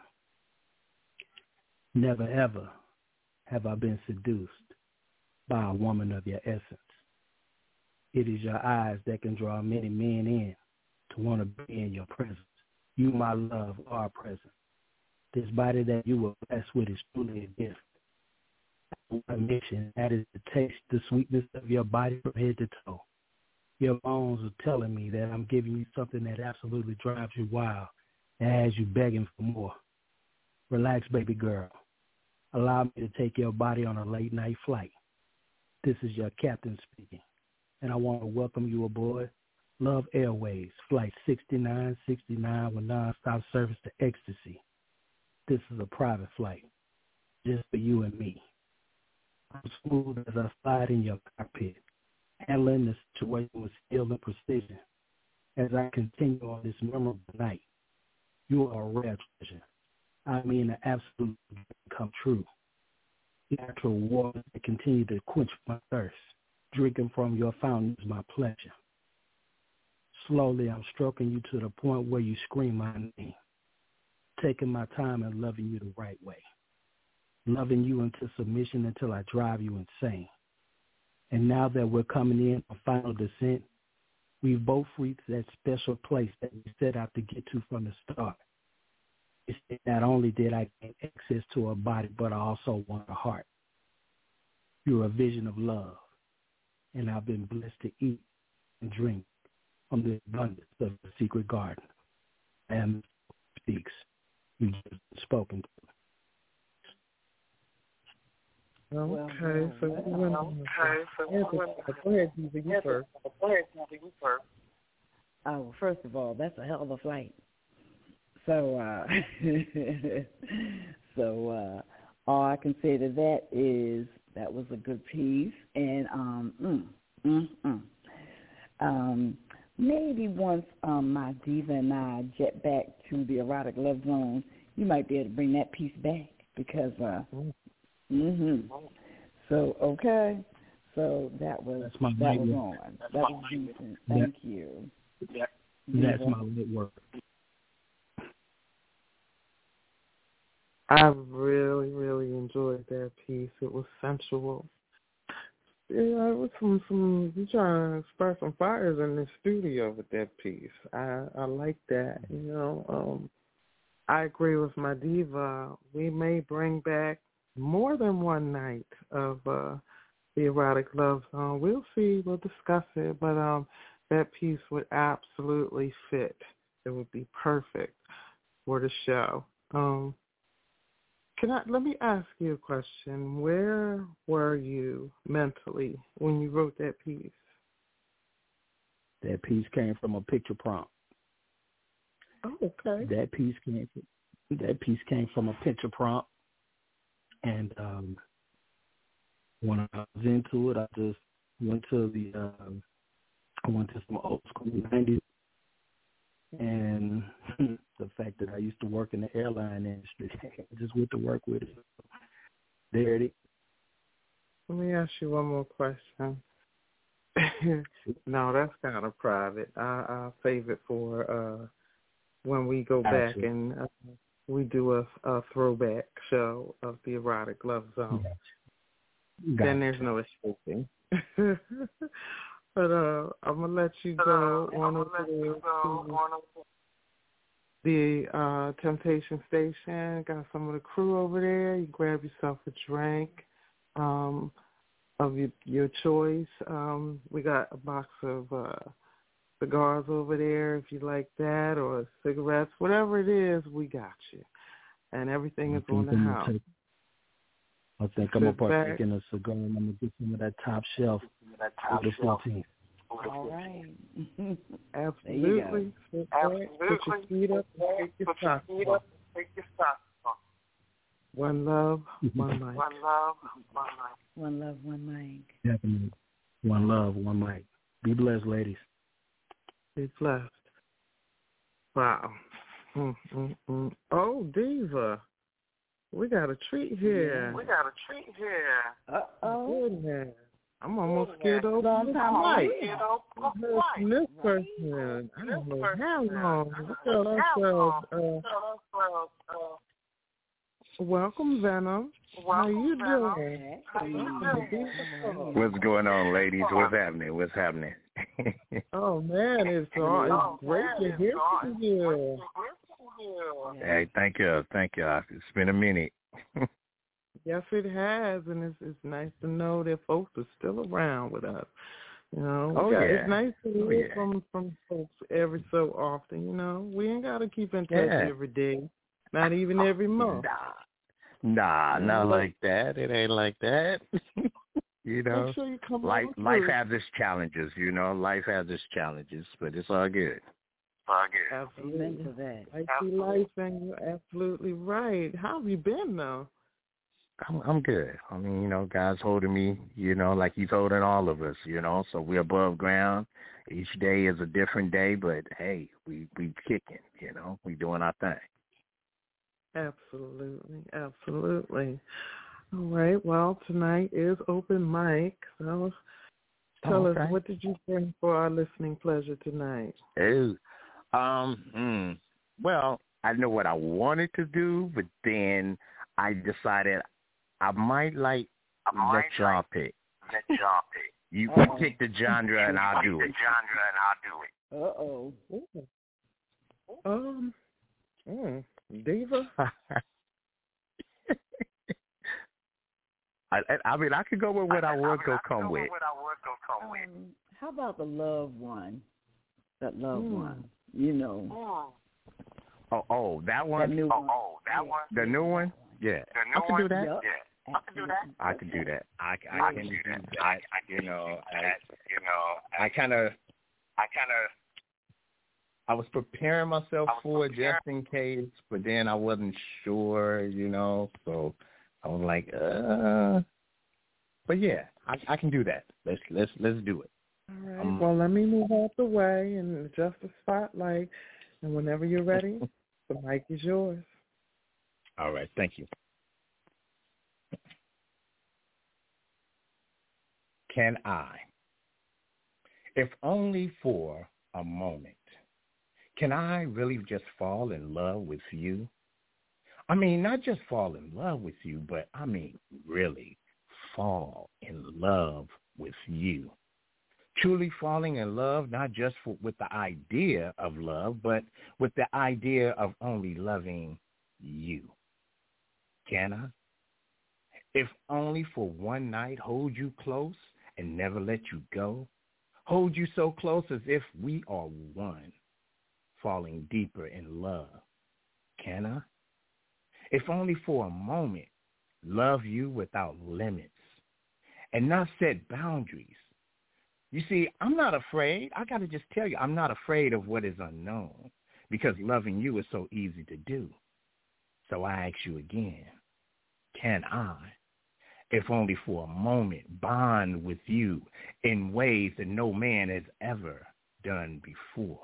S11: Never ever have I been seduced by a woman of your essence. It is your eyes that can draw many men in to want to be in your presence. You, my love, are present. This body that you were blessed with is truly a gift. One mission, that is to taste the sweetness of your body from head to toe. Your bones are telling me that I'm giving you something that absolutely drives you wild and has you begging for more. Relax, baby girl. Allow me to take your body on a late-night flight. This is your captain speaking, and I want to welcome you aboard Love Airways, Flight 6969 with nonstop service to ecstasy. This is a private flight, just for you and me. I'm smooth as I slide in your cockpit, handling the situation with skill and precision. As I continue on this memorable night, you are a rare treasure, I mean an absolute come true. Natural waters that continue to quench my thirst. Drinking from your fountain is my pleasure. Slowly I'm stroking you to the point where you scream my name. Taking my time and loving you the right way. Loving you into submission until I drive you insane. And now that we're coming in on final descent, we've both reached that special place that we set out to get to from the start. It's not only did I gain access to a body, but I also want a heart. You're a vision of love, and I've been blessed to eat and drink from the abundance of the secret garden. And speaks. You just spoken to.
S4: Okay, so go ahead, Diva, you first.
S5: Oh, first of all, that's a hell of a flight. So, all I can say to that is that was a good piece, and maybe once my diva and I jet back to the erotic love zone, you might be able to bring that piece back because. So okay, so that was on. That was decent. Thank you.
S11: That's my lit work.
S4: I really, really enjoyed that piece. It was sensual. Yeah, it was some you trying to spark some fires in the studio with that piece. I like that. You know, I agree with my diva. We may bring back more than one night of the erotic love song. We'll see. We'll discuss it. But that piece would absolutely fit. It would be perfect for the show. Let me ask you a question. Where were you mentally when you wrote that piece?
S11: That piece came from a picture prompt.
S4: Oh, okay.
S11: That piece came from a picture prompt. And when I was into it, I just went to some old school 90s. And the fact that I used to work in the airline industry, I just went to work with it. There it is.
S4: Let me ask you one more question. No, that's kind of private. I'll save it for when we go back and we do a throwback show of the erotic love zone. Then there's no escaping. But I'm going to let you go on over to the Temptation Station. Got some of the crew over there. You grab yourself a drink of your choice. We got a box of cigars over there if you like that, or cigarettes. Whatever it is, we got you. And everything is on the house.
S11: I think I'm going to partake in a cigar, and I'm going to get some of that top shelf.
S5: All right.
S4: Absolutely. Put your feet up and take your socks off. One love, one mic.
S5: One love, one mic.
S11: Definitely. One love, one mic. Be blessed, ladies.
S4: Be blessed. Wow. Oh, Diva. We got a treat here. Uh-oh. Goodness. I'm almost scared to open this mic. This person, I don't know how long. Welcome, Venom. How you doing?
S7: What's going on, ladies? What's happening?
S4: Oh, man, it's great to hear from you.
S7: Hey, thank you. It's been a minute.
S4: Yes, it has, and it's nice to know that folks are still around with us. You know, it's nice to hear from folks every so often. You know, we ain't got to keep in touch every day, not even every month.
S7: Nah, not like that. It ain't like that. You know,
S4: make sure you come
S7: life has its challenges. You know, life has its challenges, but it's all good.
S4: Absolutely.
S5: Amen to that.
S4: I see life, and you're absolutely right. How have you been, though?
S7: I'm good. I mean, you know, God's holding me, you know, like he's holding all of us, you know, so we're above ground. Each day is a different day, but hey, we kicking, you know, we doing our thing.
S4: Absolutely, absolutely. All right. Well, tonight is open mic, so tell us, what did you bring for our listening pleasure tonight?
S7: Well, I know what I wanted to do, but then I decided I might let y'all pick. You pick the genre and I'll do it.
S5: Uh-oh.
S4: Diva?
S7: I mean, I could go with what I was going to come with.
S5: How about the love one? That love one, you know.
S7: Oh, that one?
S5: That new one.
S7: The new one? Yeah. I can do that.
S5: Yep.
S7: I can do that. I can do that. I was preparing myself for it just in case, but then I wasn't sure, so I was like, but yeah, I can do that. Let's do it.
S4: All right. Well, let me move out the way and adjust the spotlight, and whenever you're ready, the mic is yours.
S7: All right. Thank you. Can I, if only for a moment, can I really just fall in love with you? I mean, not just fall in love with you, but I mean really fall in love with you. Truly falling in love, not just with the idea of love, but with the idea of only loving you. Can I? If only for one night, hold you close and never let you go. Hold you so close as if we are one, falling deeper in love. Can I? If only for a moment, love you without limits and not set boundaries. You see, I'm not afraid. I got to just tell you, I'm not afraid of what is unknown because loving you is so easy to do. So I ask you again, can I, if only for a moment, bond with you in ways that no man has ever done before?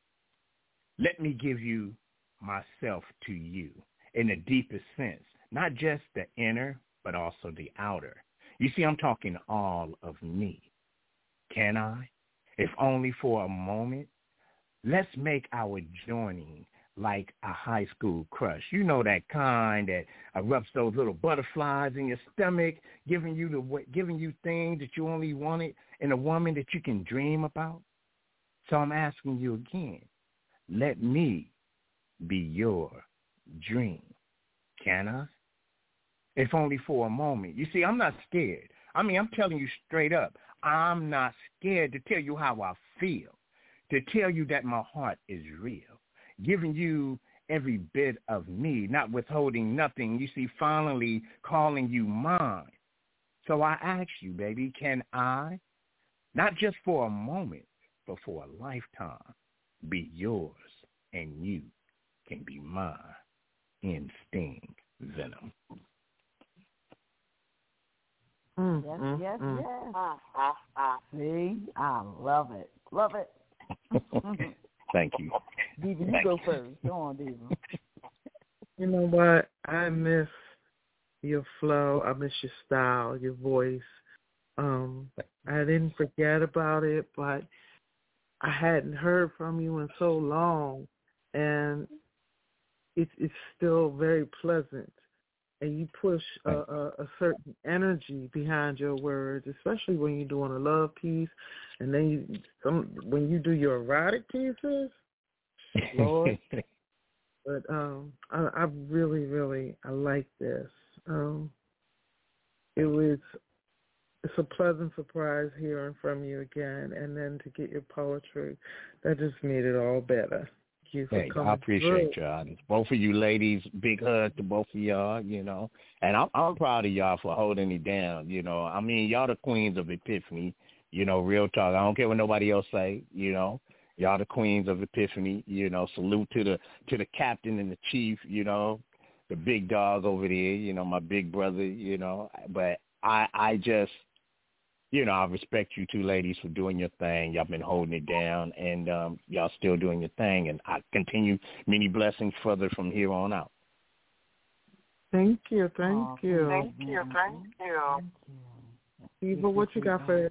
S7: Let me give you myself to you in the deepest sense, not just the inner, but also the outer. You see, I'm talking all of me. Can I? If only for a moment, let's make our joining like a high school crush. You know, that kind that erupts those little butterflies in your stomach, giving you things that you only wanted in a woman that you can dream about. So I'm asking you again, let me be your dream. Can I? If only for a moment. You see, I'm not scared. I mean, I'm telling you straight up, I'm not scared to tell you how I feel, to tell you that my heart is real, giving you every bit of me, not withholding nothing. You see, finally calling you mine. So I ask you, baby, can I, not just for a moment, but for a lifetime, be yours and you can be mine in Sting Venom.
S5: Yes. See, I love it. Love it.
S7: Thank you.
S5: Diva, you go first. Go on, Diva.
S4: You know what? I miss your flow. I miss your style, your voice. I didn't forget about it, but I hadn't heard from you in so long, and it's still very pleasant. And you push a certain energy behind your words, especially when you're doing a love piece, and then when you do your erotic pieces, Lord. But I really like this. It's a pleasant surprise hearing from you again, and then to get your poetry, that just made it all better.
S7: Hey, I appreciate y'all. Both of you ladies, big hug to both of y'all, And I'm proud of y'all for holding it down, I mean, y'all the queens of Epiphany, real talk. I don't care what nobody else say, Y'all the queens of Epiphany, Salute to the captain and the chief, the big dog over there, my big brother, But I just, I respect you two ladies for doing your thing. Y'all been holding it down, and y'all still doing your thing. And I continue many blessings further from here on out.
S4: Thank you. Eva, what you got for us?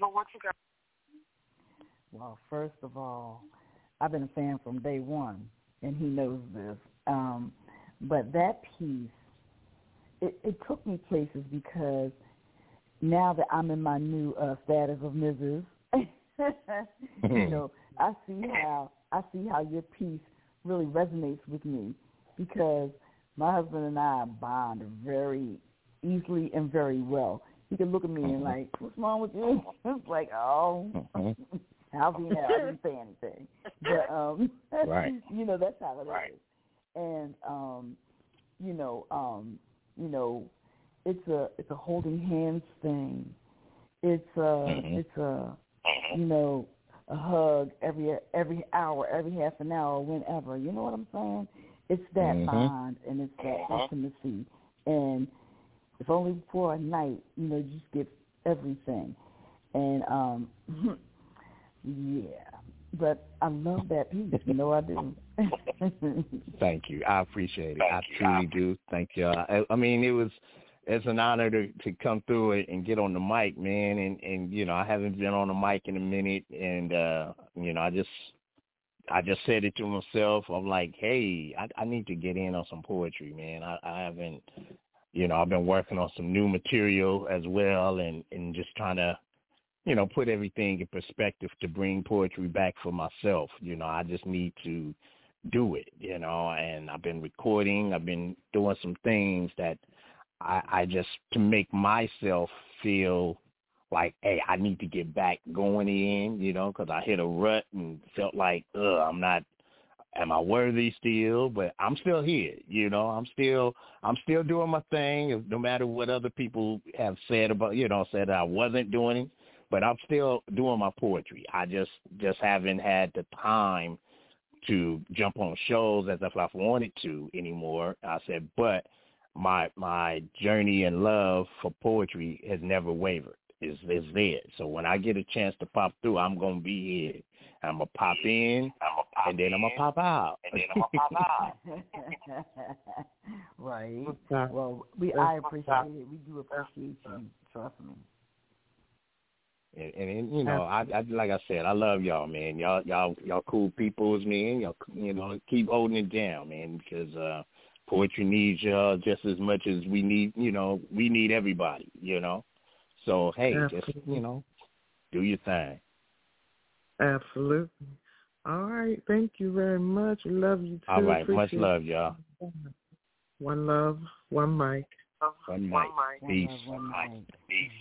S5: Well, first of all, I've been a fan from day one, and he knows this. But that piece, it took me places because now that I'm in my new status of Mrs., you know, I see how your piece really resonates with me because my husband and I bond very easily and very well. He can look at me and like, what's wrong with you? It's like, oh, how's he now? I didn't say anything. But,
S7: right.
S5: You know, that's how it is. And, it's a holding hands thing. It's a a hug every hour, every half an hour, whenever. You know what I'm saying? It's that bond and it's that intimacy. And if only for a night, you know, just give everything. And yeah. But I love that piece. You know I do.
S7: Thank you. I appreciate it. I truly do. Thank you. I mean, it's an honor to come through it and get on the mic, man. And you know, I haven't been on the mic in a minute, and you know, I just said it to myself. I'm like, hey, I need to get in on some poetry, man. I haven't, you know, I've been working on some new material as well, and just trying to, you know, put everything in perspective to bring poetry back for myself. You know, I just need to do it, you know, and I've been recording. I've been doing some things that I just, to make myself feel like, hey, I need to get back going in, you know, because I hit a rut and felt like, am I worthy still? But I'm still here, you know. I'm still doing my thing, no matter what other people have said about, you know, said I wasn't doing it. But I'm still doing my poetry. I just haven't had the time to jump on shows as if I've wanted to anymore. I said, but my journey and love for poetry has never wavered. Is there. So when I get a chance to pop through, I'm gonna be here. I'm gonna pop in, and then I'm gonna pop out.
S5: Right. Well, I appreciate it. We do appreciate you. Trust me.
S7: And you know, I like I said, I love y'all, man. Y'all cool peoples, man. Y'all, you know, keep holding it down, man, because poetry needs y'all just as much as we need. You know, we need everybody. You know, so hey, just, you know, do your thing.
S4: Absolutely. All right, thank you very much. Love you too.
S7: All right,
S4: appreciate
S7: much love, y'all.
S4: One love, one mic.
S7: One mic. Peace.
S5: Peace.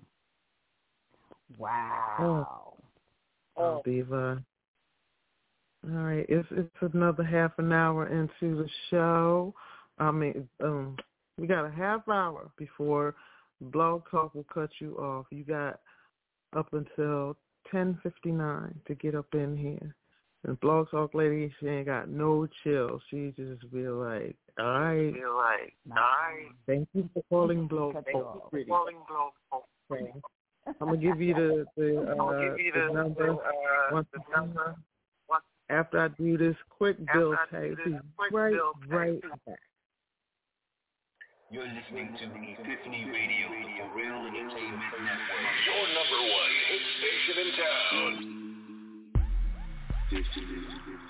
S5: Wow.
S4: Oh, Diva. All right, it's another half an hour into the show. I mean, we got a half hour before Blog Talk will cut you off. You got up until 10:59 to get up in here. And Blog Talk lady, she ain't got no chill. She just be like, all right. Thank you for calling Blog Talk. I'm gonna give you the number. After I do this quick bill pay, right back.
S6: You're listening to Epiphany Radio, the Real Entertainment Network. Your number one hit station in town. Epiphany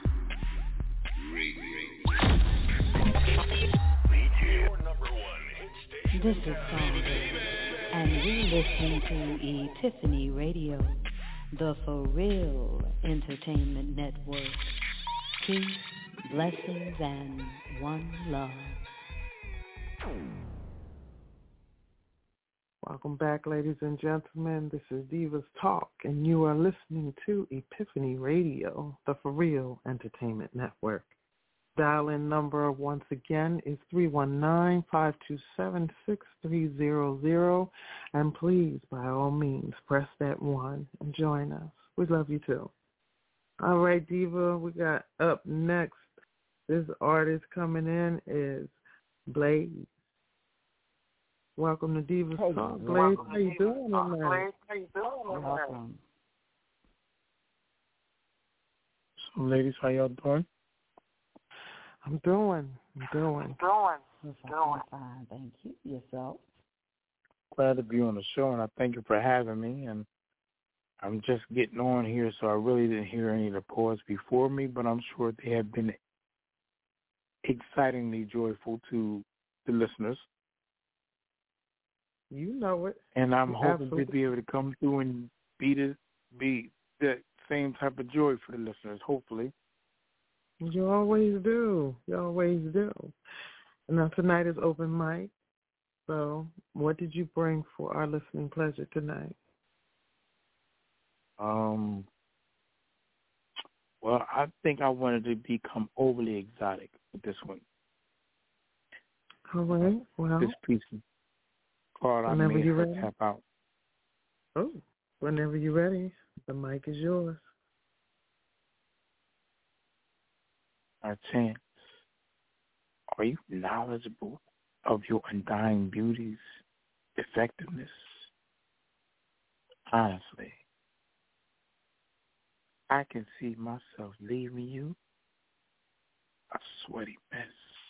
S6: Radio. Your number one hit station.
S9: This is Sandra, and you're listening to Epiphany Radio, the For Real Entertainment Network. Peace, blessings, and one love.
S4: Welcome back, ladies and gentlemen. This is Divas Talk, and you are listening to Epiphany Radio, the For Real Entertainment Network. Dial-in number once again is 319-527-6300, and please, by all means, press that 1 and join us. We love you too. All right, Diva, we got up next. This artist coming in is Blaze. Welcome to Divas Talk. Blaze, how you doing tonight?
S5: Welcome.
S12: So, ladies, how y'all doing?
S4: I'm doing.
S5: Fine, thank you. Yourself?
S12: Glad to be on the show, and I thank you for having me. And I'm just getting on here, so I really didn't hear any of the poets before me, but I'm sure they have been excitingly joyful to the listeners.
S4: You know it.
S12: And I'm hoping
S4: Absolutely.
S12: to be able to come through and be the same type of joy for the listeners, hopefully.
S4: You always do. You always do. And now tonight is open mic. So what did you bring for our listening pleasure tonight?
S12: Well, I think I wanted to become overly exotic with this one.
S4: All right. Well,
S12: this piece called I Made Her Tap Out.
S4: Oh, whenever you're ready, the mic is yours.
S12: Our chance. Are you knowledgeable of your undying beauty's effectiveness? Honestly, I can see myself leaving you a sweaty mess,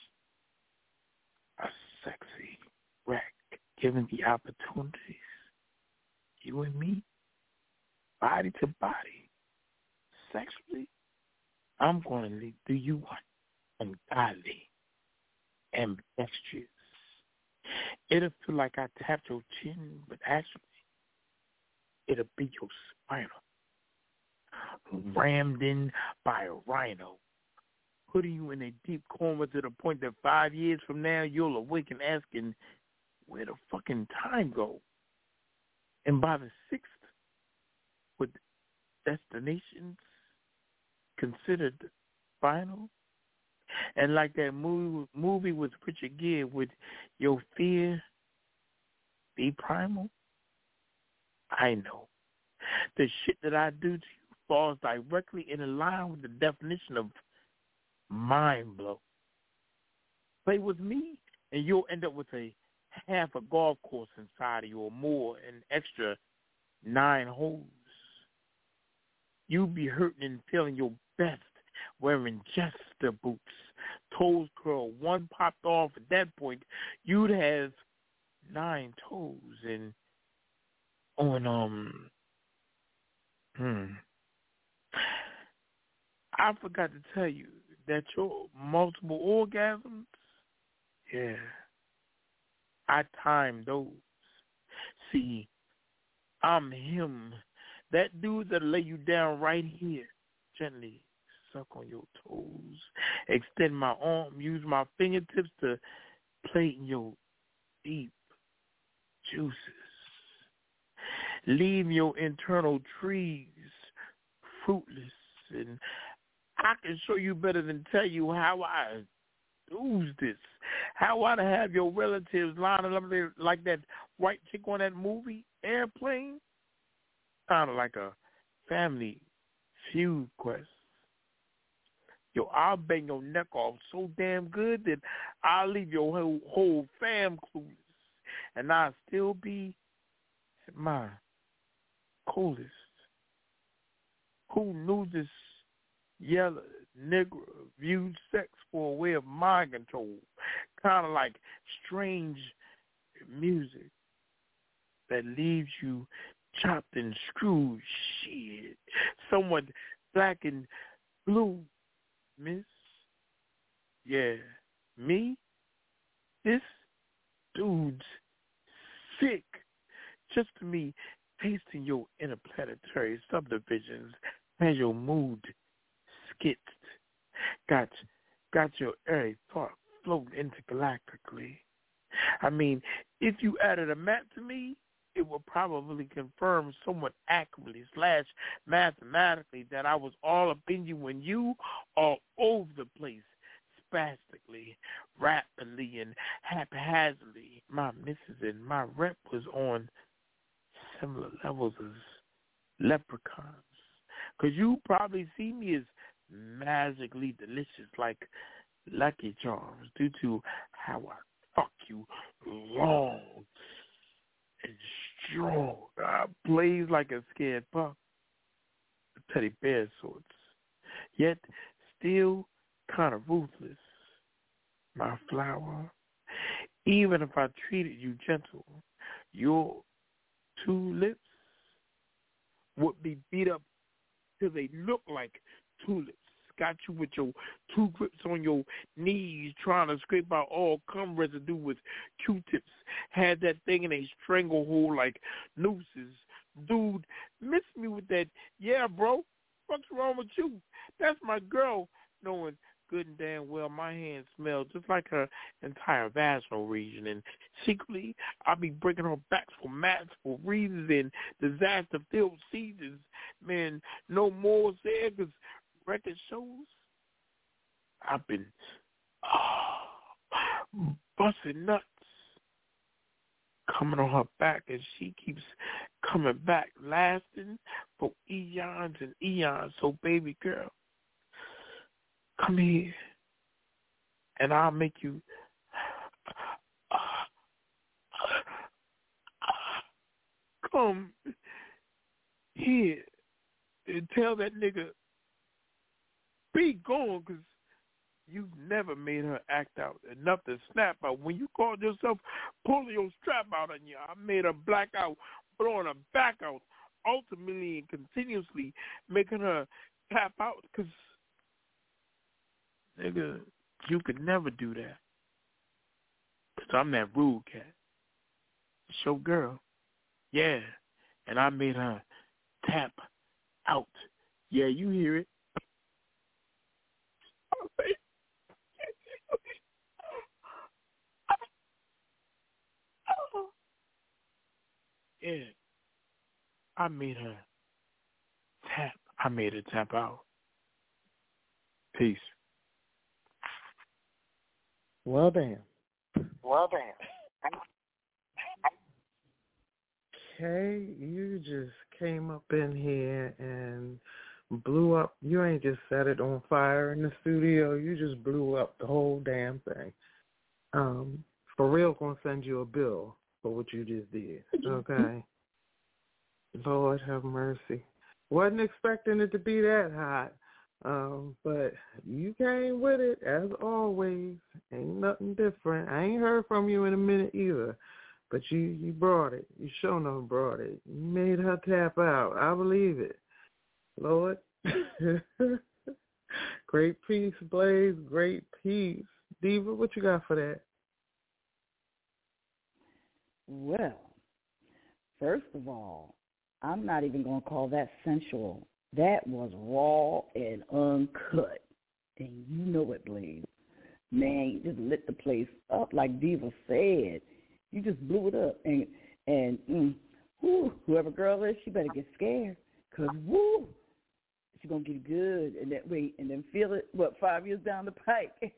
S12: a sexy wreck, given the opportunities. You and me, body to body, sexually, I'm going to do you one ungodly, ambidextrous. It'll feel like I tapped your chin, but actually, it'll be your spinal, rammed in by a rhino, putting you in a deep coma to the point that 5 years from now, you'll awaken asking, where the fucking time go? And by the 6th, with destinations considered final, and like that movie with Richard Gere with your fear be primal, I know the shit that I do to you falls directly in line with the definition of mind blow. Play with me, and you'll end up with a half a golf course inside of you or more, an extra 9 holes. You'll be hurting and feeling your best wearing jester boots, toes curled, one popped off. At that point, you'd have 9 toes. And I forgot to tell you that your multiple orgasms, yeah, I timed those. See, I'm him, that dude that'll lay you down right here, gently suck on your toes, extend my arm, use my fingertips to play in your deep juices, leave your internal trees fruitless, and I can show you better than tell you how I lose this, how I have your relatives lining up there like that white chick on that movie, Airplane, kind of like a family feud quest. Yo, I'll bang your neck off so damn good that I'll leave your whole fam clueless, and I'll still be at my coolest. Who knew this yellow nigger viewed sex for a way of mind control, kind of like strange music that leaves you chopped and screwed, shit, somewhat black and blue, miss. Yeah, me? This dude's sick. Just to me, tasting your interplanetary subdivisions as your mood skits. Got your airy thought floating intergalactically. I mean, if you added a map to me, it would probably confirm somewhat accurately / mathematically that I was all up in you and you all over the place, spastically, rapidly, and haphazardly. My missus and my rep was on similar levels as leprechauns. Because you probably see me as magically delicious like Lucky Charms due to how I fuck you long and strong. I blaze like a scared pup, the teddy bear sorts, yet still kind of ruthless. My flower, Even if I treated you gentle, your two lips would be beat up till they look like tulips. Got you with your two grips on your knees trying to scrape out all cum residue with Q-tips. Had that thing in a stranglehold like nooses. Dude, miss me with that, yeah, bro. What's wrong with you? That's my girl, knowing good and damn well my hands smell just like her entire vaginal region. And secretly, I'll be breaking her backs for mats, for reasons and disaster-filled seasons. Man, no more said, because record shows I've been busting nuts coming on her back, and she keeps coming back, lasting for eons and eons. So, baby girl, come here, and I'll make you come here and tell that nigga be gone, because you never made her act out enough to snap out. When you called yourself pulling your strap out on you, I made her black out, throwing her back out, ultimately and continuously making her tap out, because, nigga, you could never do that, because I'm that rude cat. It's your girl. Yeah, and I made her tap out. Yeah, you hear it. Yeah, I made her tap. I made her tap out. Peace.
S4: Well, damn. Okay, you just came up in here and blew up. You ain't just set it on fire in the studio. You just blew up the whole damn thing. For real, gonna send you a bill for what you just did. Okay. Lord have mercy. Wasn't expecting it to be that hot. But you came with it as always. Ain't nothing different. I ain't heard from you in a minute either. But you brought it. You sure enough brought it. You made her tap out. I believe it. Lord. Great peace, Blaze. Great peace. Diva, what you got for that?
S5: Well, first of all, I'm not even going to call that sensual. That was raw and uncut. And you know it, Blaze. Man, you just lit the place up like Diva said. You just blew it up. And whoever girl is, she better get scared. Because, she's going to get good. And then feel it, 5 years down the pike.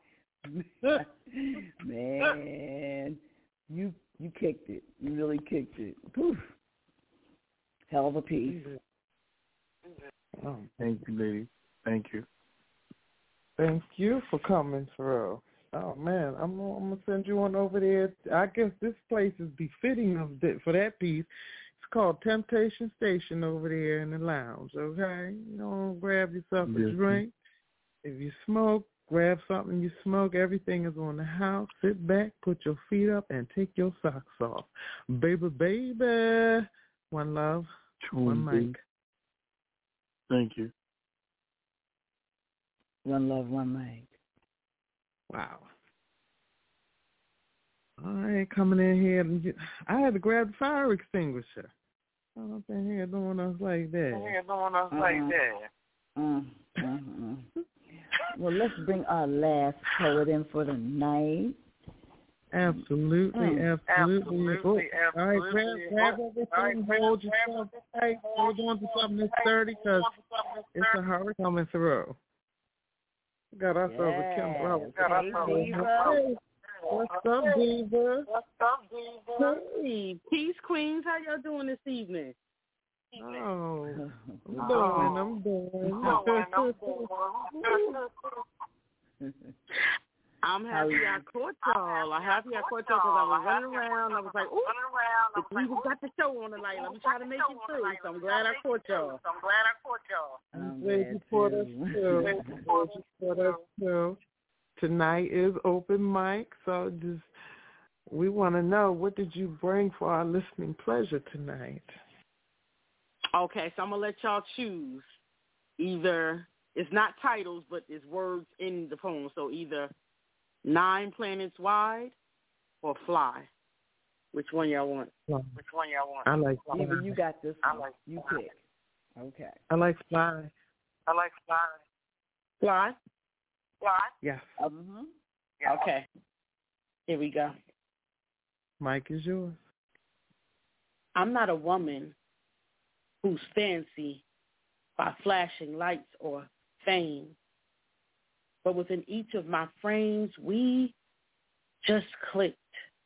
S5: Man, you kicked it. You really kicked it. Poof. Hell of a piece.
S12: Oh, thank you, lady. Thank you.
S4: Thank you for coming through. Oh, man, I'm going to send you one over there. I guess this place is befitting for that piece. It's called Temptation Station over there in the lounge, okay? You know, grab yourself a drink. If you smoke, grab something you smoke. Everything is on the house. Sit back, put your feet up, and take your socks off. Baby, baby. One love, one mic.
S12: Thank you.
S5: One love, one mic.
S4: Wow. All right, coming in here. I had to grab the fire extinguisher. I'm up in here doing us like that.
S5: Well, let's bring our last poet in for the night.
S4: Absolutely. All right, grab everything. Hold yourself tight. Hold on to something that's sturdy because it's a hurry coming through. We got ourselves a Kim Brown. What's up, Diva?
S13: Hey, peace, queens. How y'all doing this evening?
S4: Oh, I'm doing.
S13: I'm happy I caught y'all. I'm happy I caught y'all because I was running around. I was like, ooh, the Diva got the show on tonight. Let me try to make it through. So I'm glad I caught y'all.
S4: I'm glad you caught us too. Tonight is open mic, so just we want to know, what did you bring for our listening pleasure tonight?
S13: Okay, so I'm going to let y'all choose. Either, it's not titles, but it's words in the poem. So either 9 planets wide or fly. Which one y'all want?
S4: I like fly.
S5: Eva, you got this one. You pick. Okay.
S4: I like fly.
S13: Fly?
S4: Yes.
S5: Mm-hmm.
S13: Okay. Here we go.
S4: Mike is yours.
S13: I'm not a woman who's fancy by flashing lights or fame, but within each of my frames, we just clicked.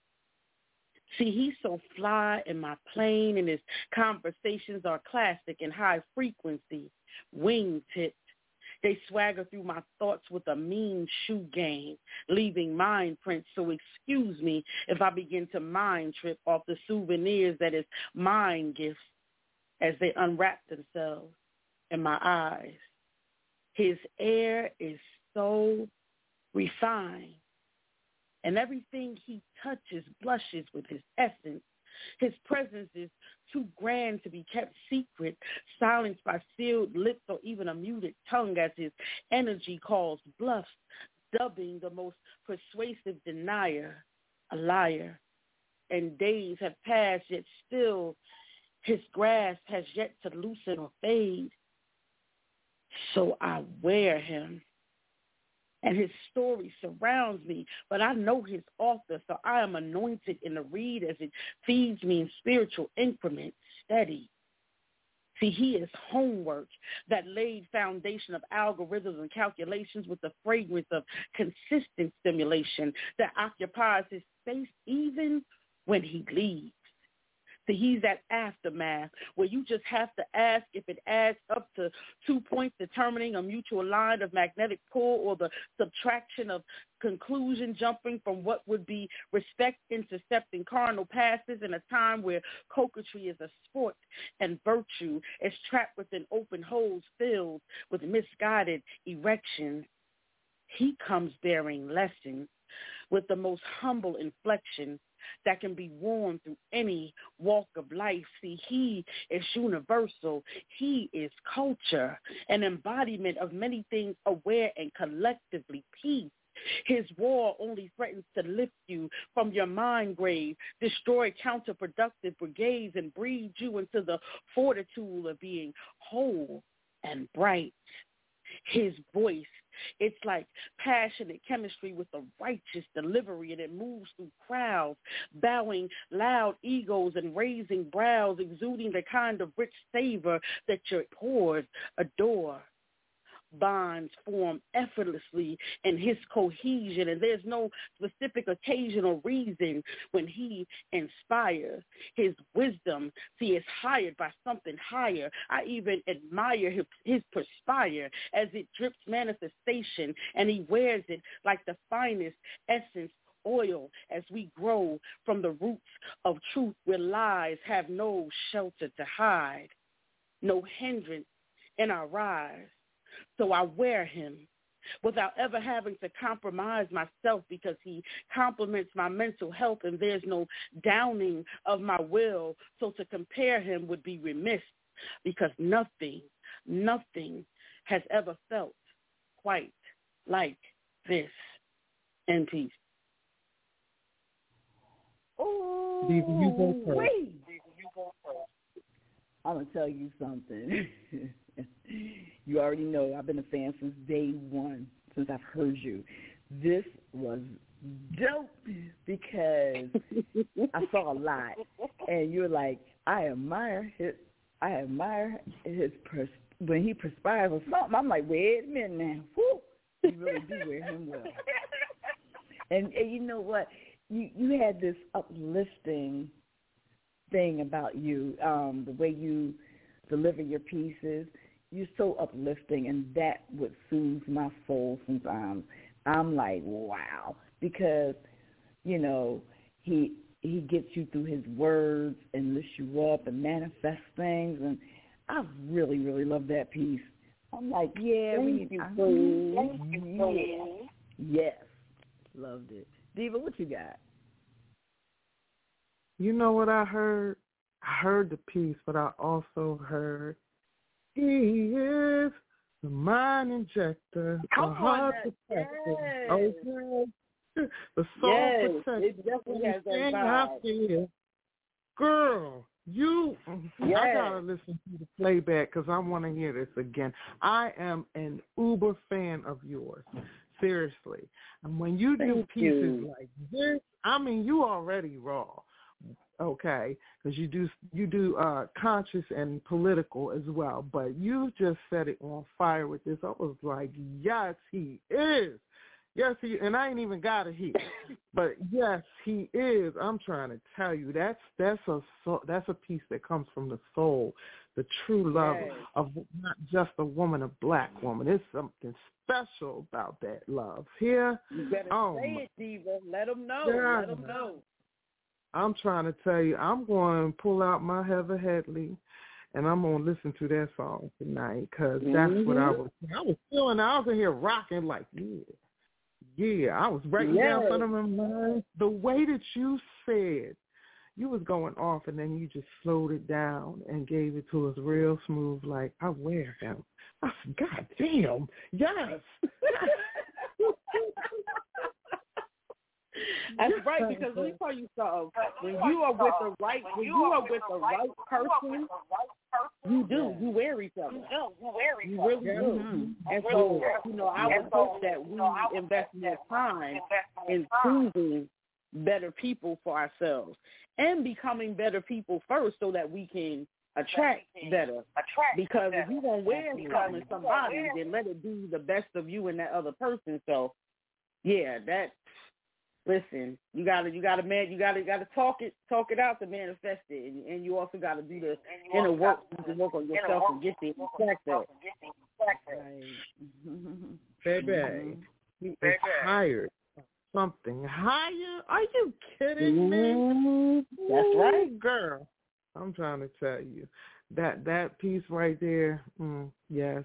S13: See, he's so fly in my plane, and his conversations are classic and high frequency, wing-tipped. They swagger through my thoughts with a mean shoe game, leaving mind prints. So excuse me if I begin to mind trip off the souvenirs that is mine gifts as they unwrap themselves in my eyes. His air is so refined, and everything he touches blushes with his essence. His presence is too grand to be kept secret, silenced by sealed lips or even a muted tongue, as his energy calls bluffs, dubbing the most persuasive denier a liar. And days have passed, yet still his grasp has yet to loosen or fade. So I wear him, and his story surrounds me, but I know his author, so I am anointed in the read as it feeds me in spiritual increments, steady. See, he is homework, that laid foundation of algorithms and calculations with the fragrance of consistent stimulation that occupies his space even when he leaves. See, he's that aftermath where you just have to ask if it adds up to 2 points, determining a mutual line of magnetic pull, or the subtraction of conclusion, jumping from what would be respect, intercepting carnal passes in a time where coquetry is a sport and virtue is trapped within open holes filled with misguided erections. He comes bearing lessons with the most humble inflection that can be worn through any walk of life. See, he is universal. He is culture, an embodiment of many things, aware and collectively peace. His war only threatens to lift you from your mind grave, destroy counterproductive brigades, and breed you into the fortitude of being whole and bright. His voice, it's like passionate chemistry with a righteous delivery, and it moves through crowds, bowing loud egos and raising brows, exuding the kind of rich savor that your pores adore. Bonds form effortlessly in his cohesion, and there's no specific occasion or reason when he inspires. His wisdom, see, is hired by something higher. I even admire his perspire as it drips manifestation, and he wears it like the finest essence oil as we grow from the roots of truth where lies have no shelter to hide, no hindrance in our rise. So I wear him without ever having to compromise myself, because he complements my mental health, and there's no downing of my will. So to compare him would be remiss, because nothing has ever felt quite like this. In peace.
S5: Oh,
S4: you go first.
S5: wait. I'm going to tell you something. You already know I've been a fan since day one, since I've heard you. This was dope because I saw a lot, and you're like, I admire his when he perspires or something. I'm like, wait a minute now. Whew, you really do wear him well. And you know what? You had this uplifting thing about you, the way you deliver your pieces. You're so uplifting, and that would soothe my soul sometimes. I'm like, wow, because, you know, he gets you through his words and lifts you up and manifests things, and I really, really love that piece. I'm like, yeah, yes, loved it. Diva, what you got?
S4: You know what I heard? I heard the piece, but I also heard he is the mind injector, the heart protector, okay, the soul protector.
S13: It definitely has that
S4: I feel. Girl, I gotta listen to the playback because I want to hear this again. I am an uber fan of yours, seriously. And when you do pieces like this, I mean, you already raw, okay? Because you do conscious and political as well. But you just set it on fire with this. I was like, yes, he is. Yes, and I ain't even got a hit, but yes, he is. I'm trying to tell you, that's a piece that comes from the soul, the true love of not just a woman, a black woman. There's something special about that love here.
S13: You better say it, Diva. Let them know.
S4: Yeah.
S13: Let them know.
S4: I'm trying to tell you, I'm going to pull out my Heather Headley, and I'm going to listen to that song tonight because that's what I was feeling. I was in here rocking like, yeah, I was writing down front of my mind the way that you said you was going off, and then you just slowed it down and gave it to us real smooth, like, I wear him. I said, God damn, yes.
S13: That's right, because let me tell you something. When you are with the right person, you wear each other. You really do. And so, I would hope that we invest more time in choosing better people for ourselves and becoming better people first so that we can attract better. Because if you don't wear somebody, then let it be the best of you and that other person. So, yeah, that. Listen, you gotta talk it out to manifest it, and you also gotta do the inner work to work on yourself and get the effect.
S4: Baby, he is hired. Something higher? Are you kidding me?
S13: That's right,
S4: girl. I'm trying to tell you that piece right there. Yes.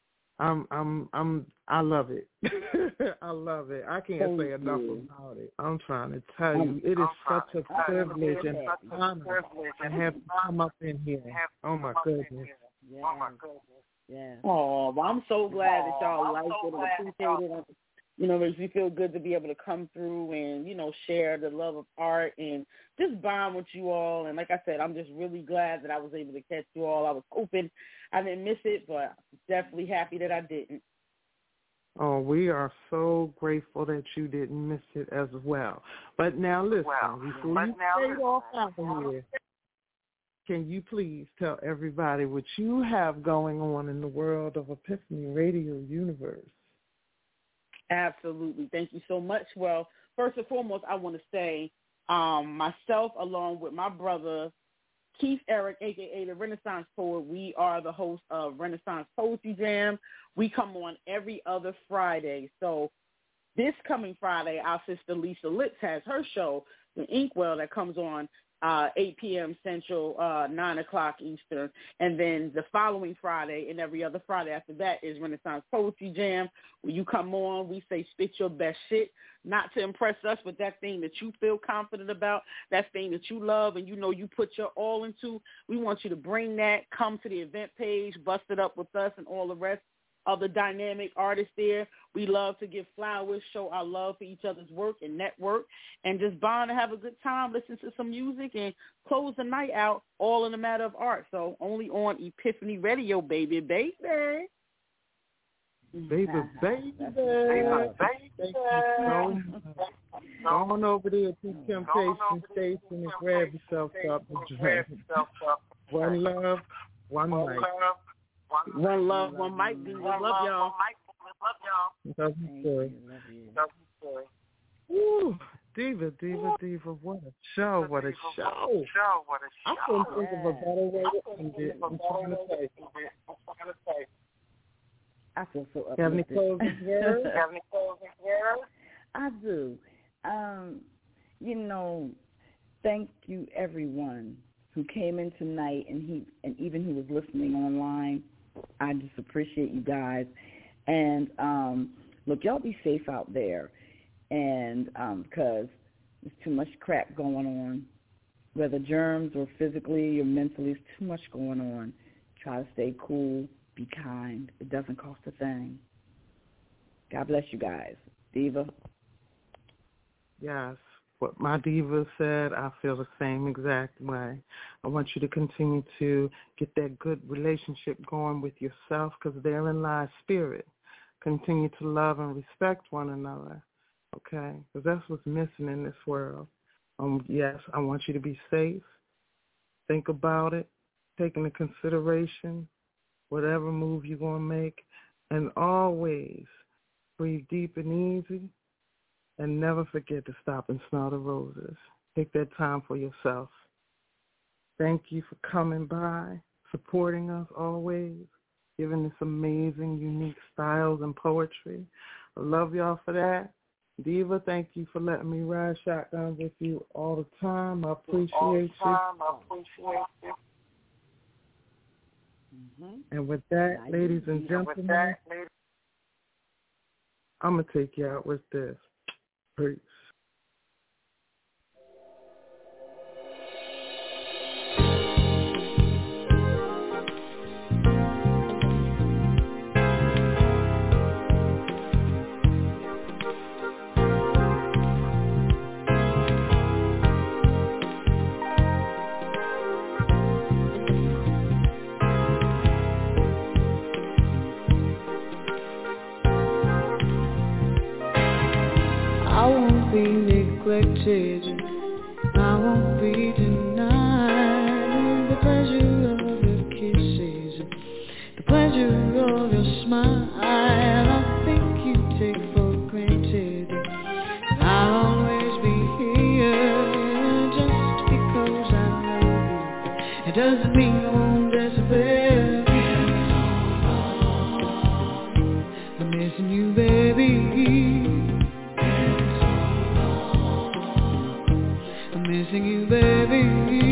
S4: I love it. I love it. I can't say enough about it. I'm trying to tell you, it is such a privilege and honor to have you come up in here. Oh my goodness.
S13: Yeah. Oh, well, I'm so glad that y'all liked it and appreciated it. It makes me feel good to be able to come through and, share the love of art and just bond with you all. And like I said, I'm just really glad that I was able to catch you all. I was hoping I didn't miss it, but definitely happy that I didn't.
S4: Oh, we are so grateful that you didn't miss it as well. But now listen, before you fade off out of here, can you please tell everybody what you have going on in the world of Epiphany Radio Universe?
S13: Absolutely. Thank you so much. Well, first and foremost, I want to say myself along with my brother, Keith Eric, a.k.a. the Renaissance Poet, we are the host of Renaissance Poetry Jam. We come on every other Friday. So this coming Friday, our sister Lisa Litz has her show, The Inkwell, that comes on 8 p.m. Central, 9 o'clock Eastern. And then the following Friday and every other Friday after that is Renaissance Poetry Jam. When you come on, we say spit your best shit, not to impress us, but that thing that you feel confident about, that thing that you love and you put your all into. We want you to bring that, come to the event page, bust it up with us and all the rest of the dynamic artists there. We love to give flowers, show our love for each other's work and network, and just bond and have a good time, listen to some music, and close the night out all in a matter of art. So only on Epiphany Radio, baby.
S4: Baby. Go on over there to Temptation Station and grab yourself up a drink. One love, one night.
S13: One love, one mic. We love y'all.
S4: Love you. Woo. Diva, what a show, what a show. I couldn't think of a better way to end it. I'm trying to say.
S5: I feel so uplifted.
S4: Have any closing words?
S5: I do. Thank you everyone who came in tonight and even who was listening online. I just appreciate you guys. And look, y'all be safe out there. And because there's too much crap going on. whether germs or physically or mentally, there's too much going on. Try to stay cool, be kind. It doesn't cost a thing. God bless you guys. Diva?
S4: Yes. What my diva said, I feel the same exact way. I want you to continue to get that good relationship going with yourself, because therein lies spirit. Continue to love and respect one another, okay? Because that's what's missing in this world. Yes, I want you to be safe. Think about it. Take into consideration whatever move you're going to make. And always breathe deep and easy. And never forget to stop and smell the roses. Take that time for yourself. Thank you for coming by, supporting us always, giving us amazing, unique styles and poetry. I love y'all for that. Diva, thank you for letting me ride shotgun with you all the time. I appreciate you. And with that, ladies and gentlemen, I'm going to take you out with this. Peace.
S1: Neglected, I won't be denied the pleasure of your kisses, the pleasure of your smile. I think you take for granted that I'll always be here just because I love you. It doesn't mean I won't disappear. I'm missing you, baby. Missing you, baby.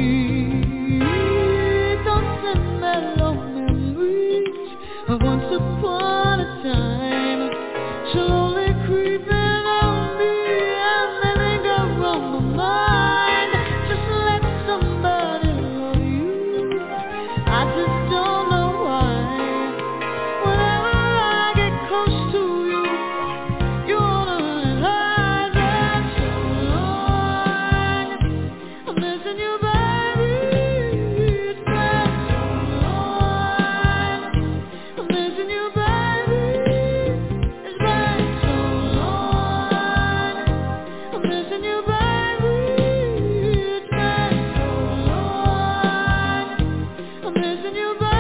S1: Thoughts and mellow memories of once upon a time, slowly creeping on me and they linger on my mind. Just let somebody love you. I just don't know why. Whenever I get close to you, you wanna hide that so long. I'm missing you, baby. It's been so long. I'm missing you, baby. It's been so long. I'm missing you, baby. It's been so long. I'm missing you, baby.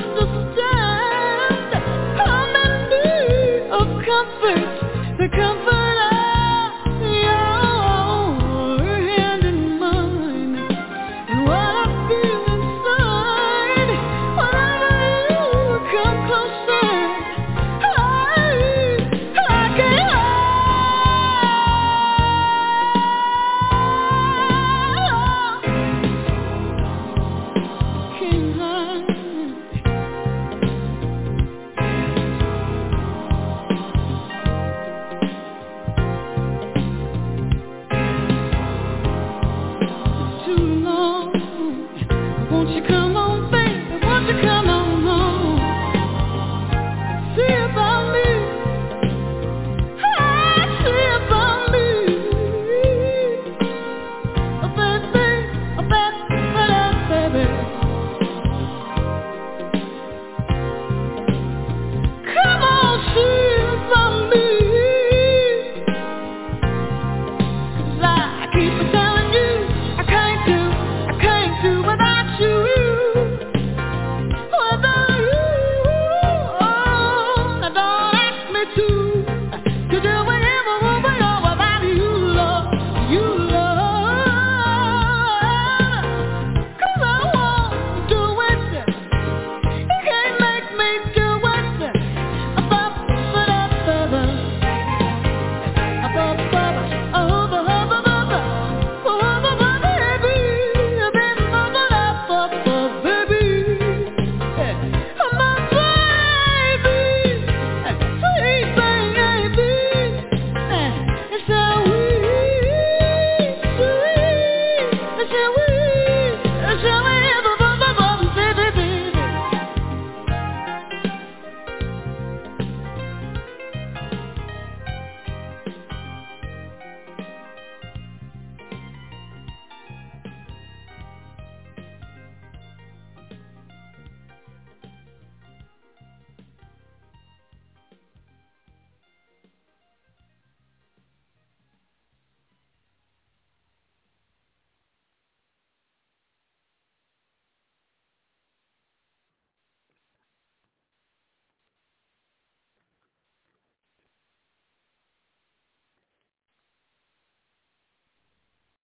S1: Comfort, the comfort.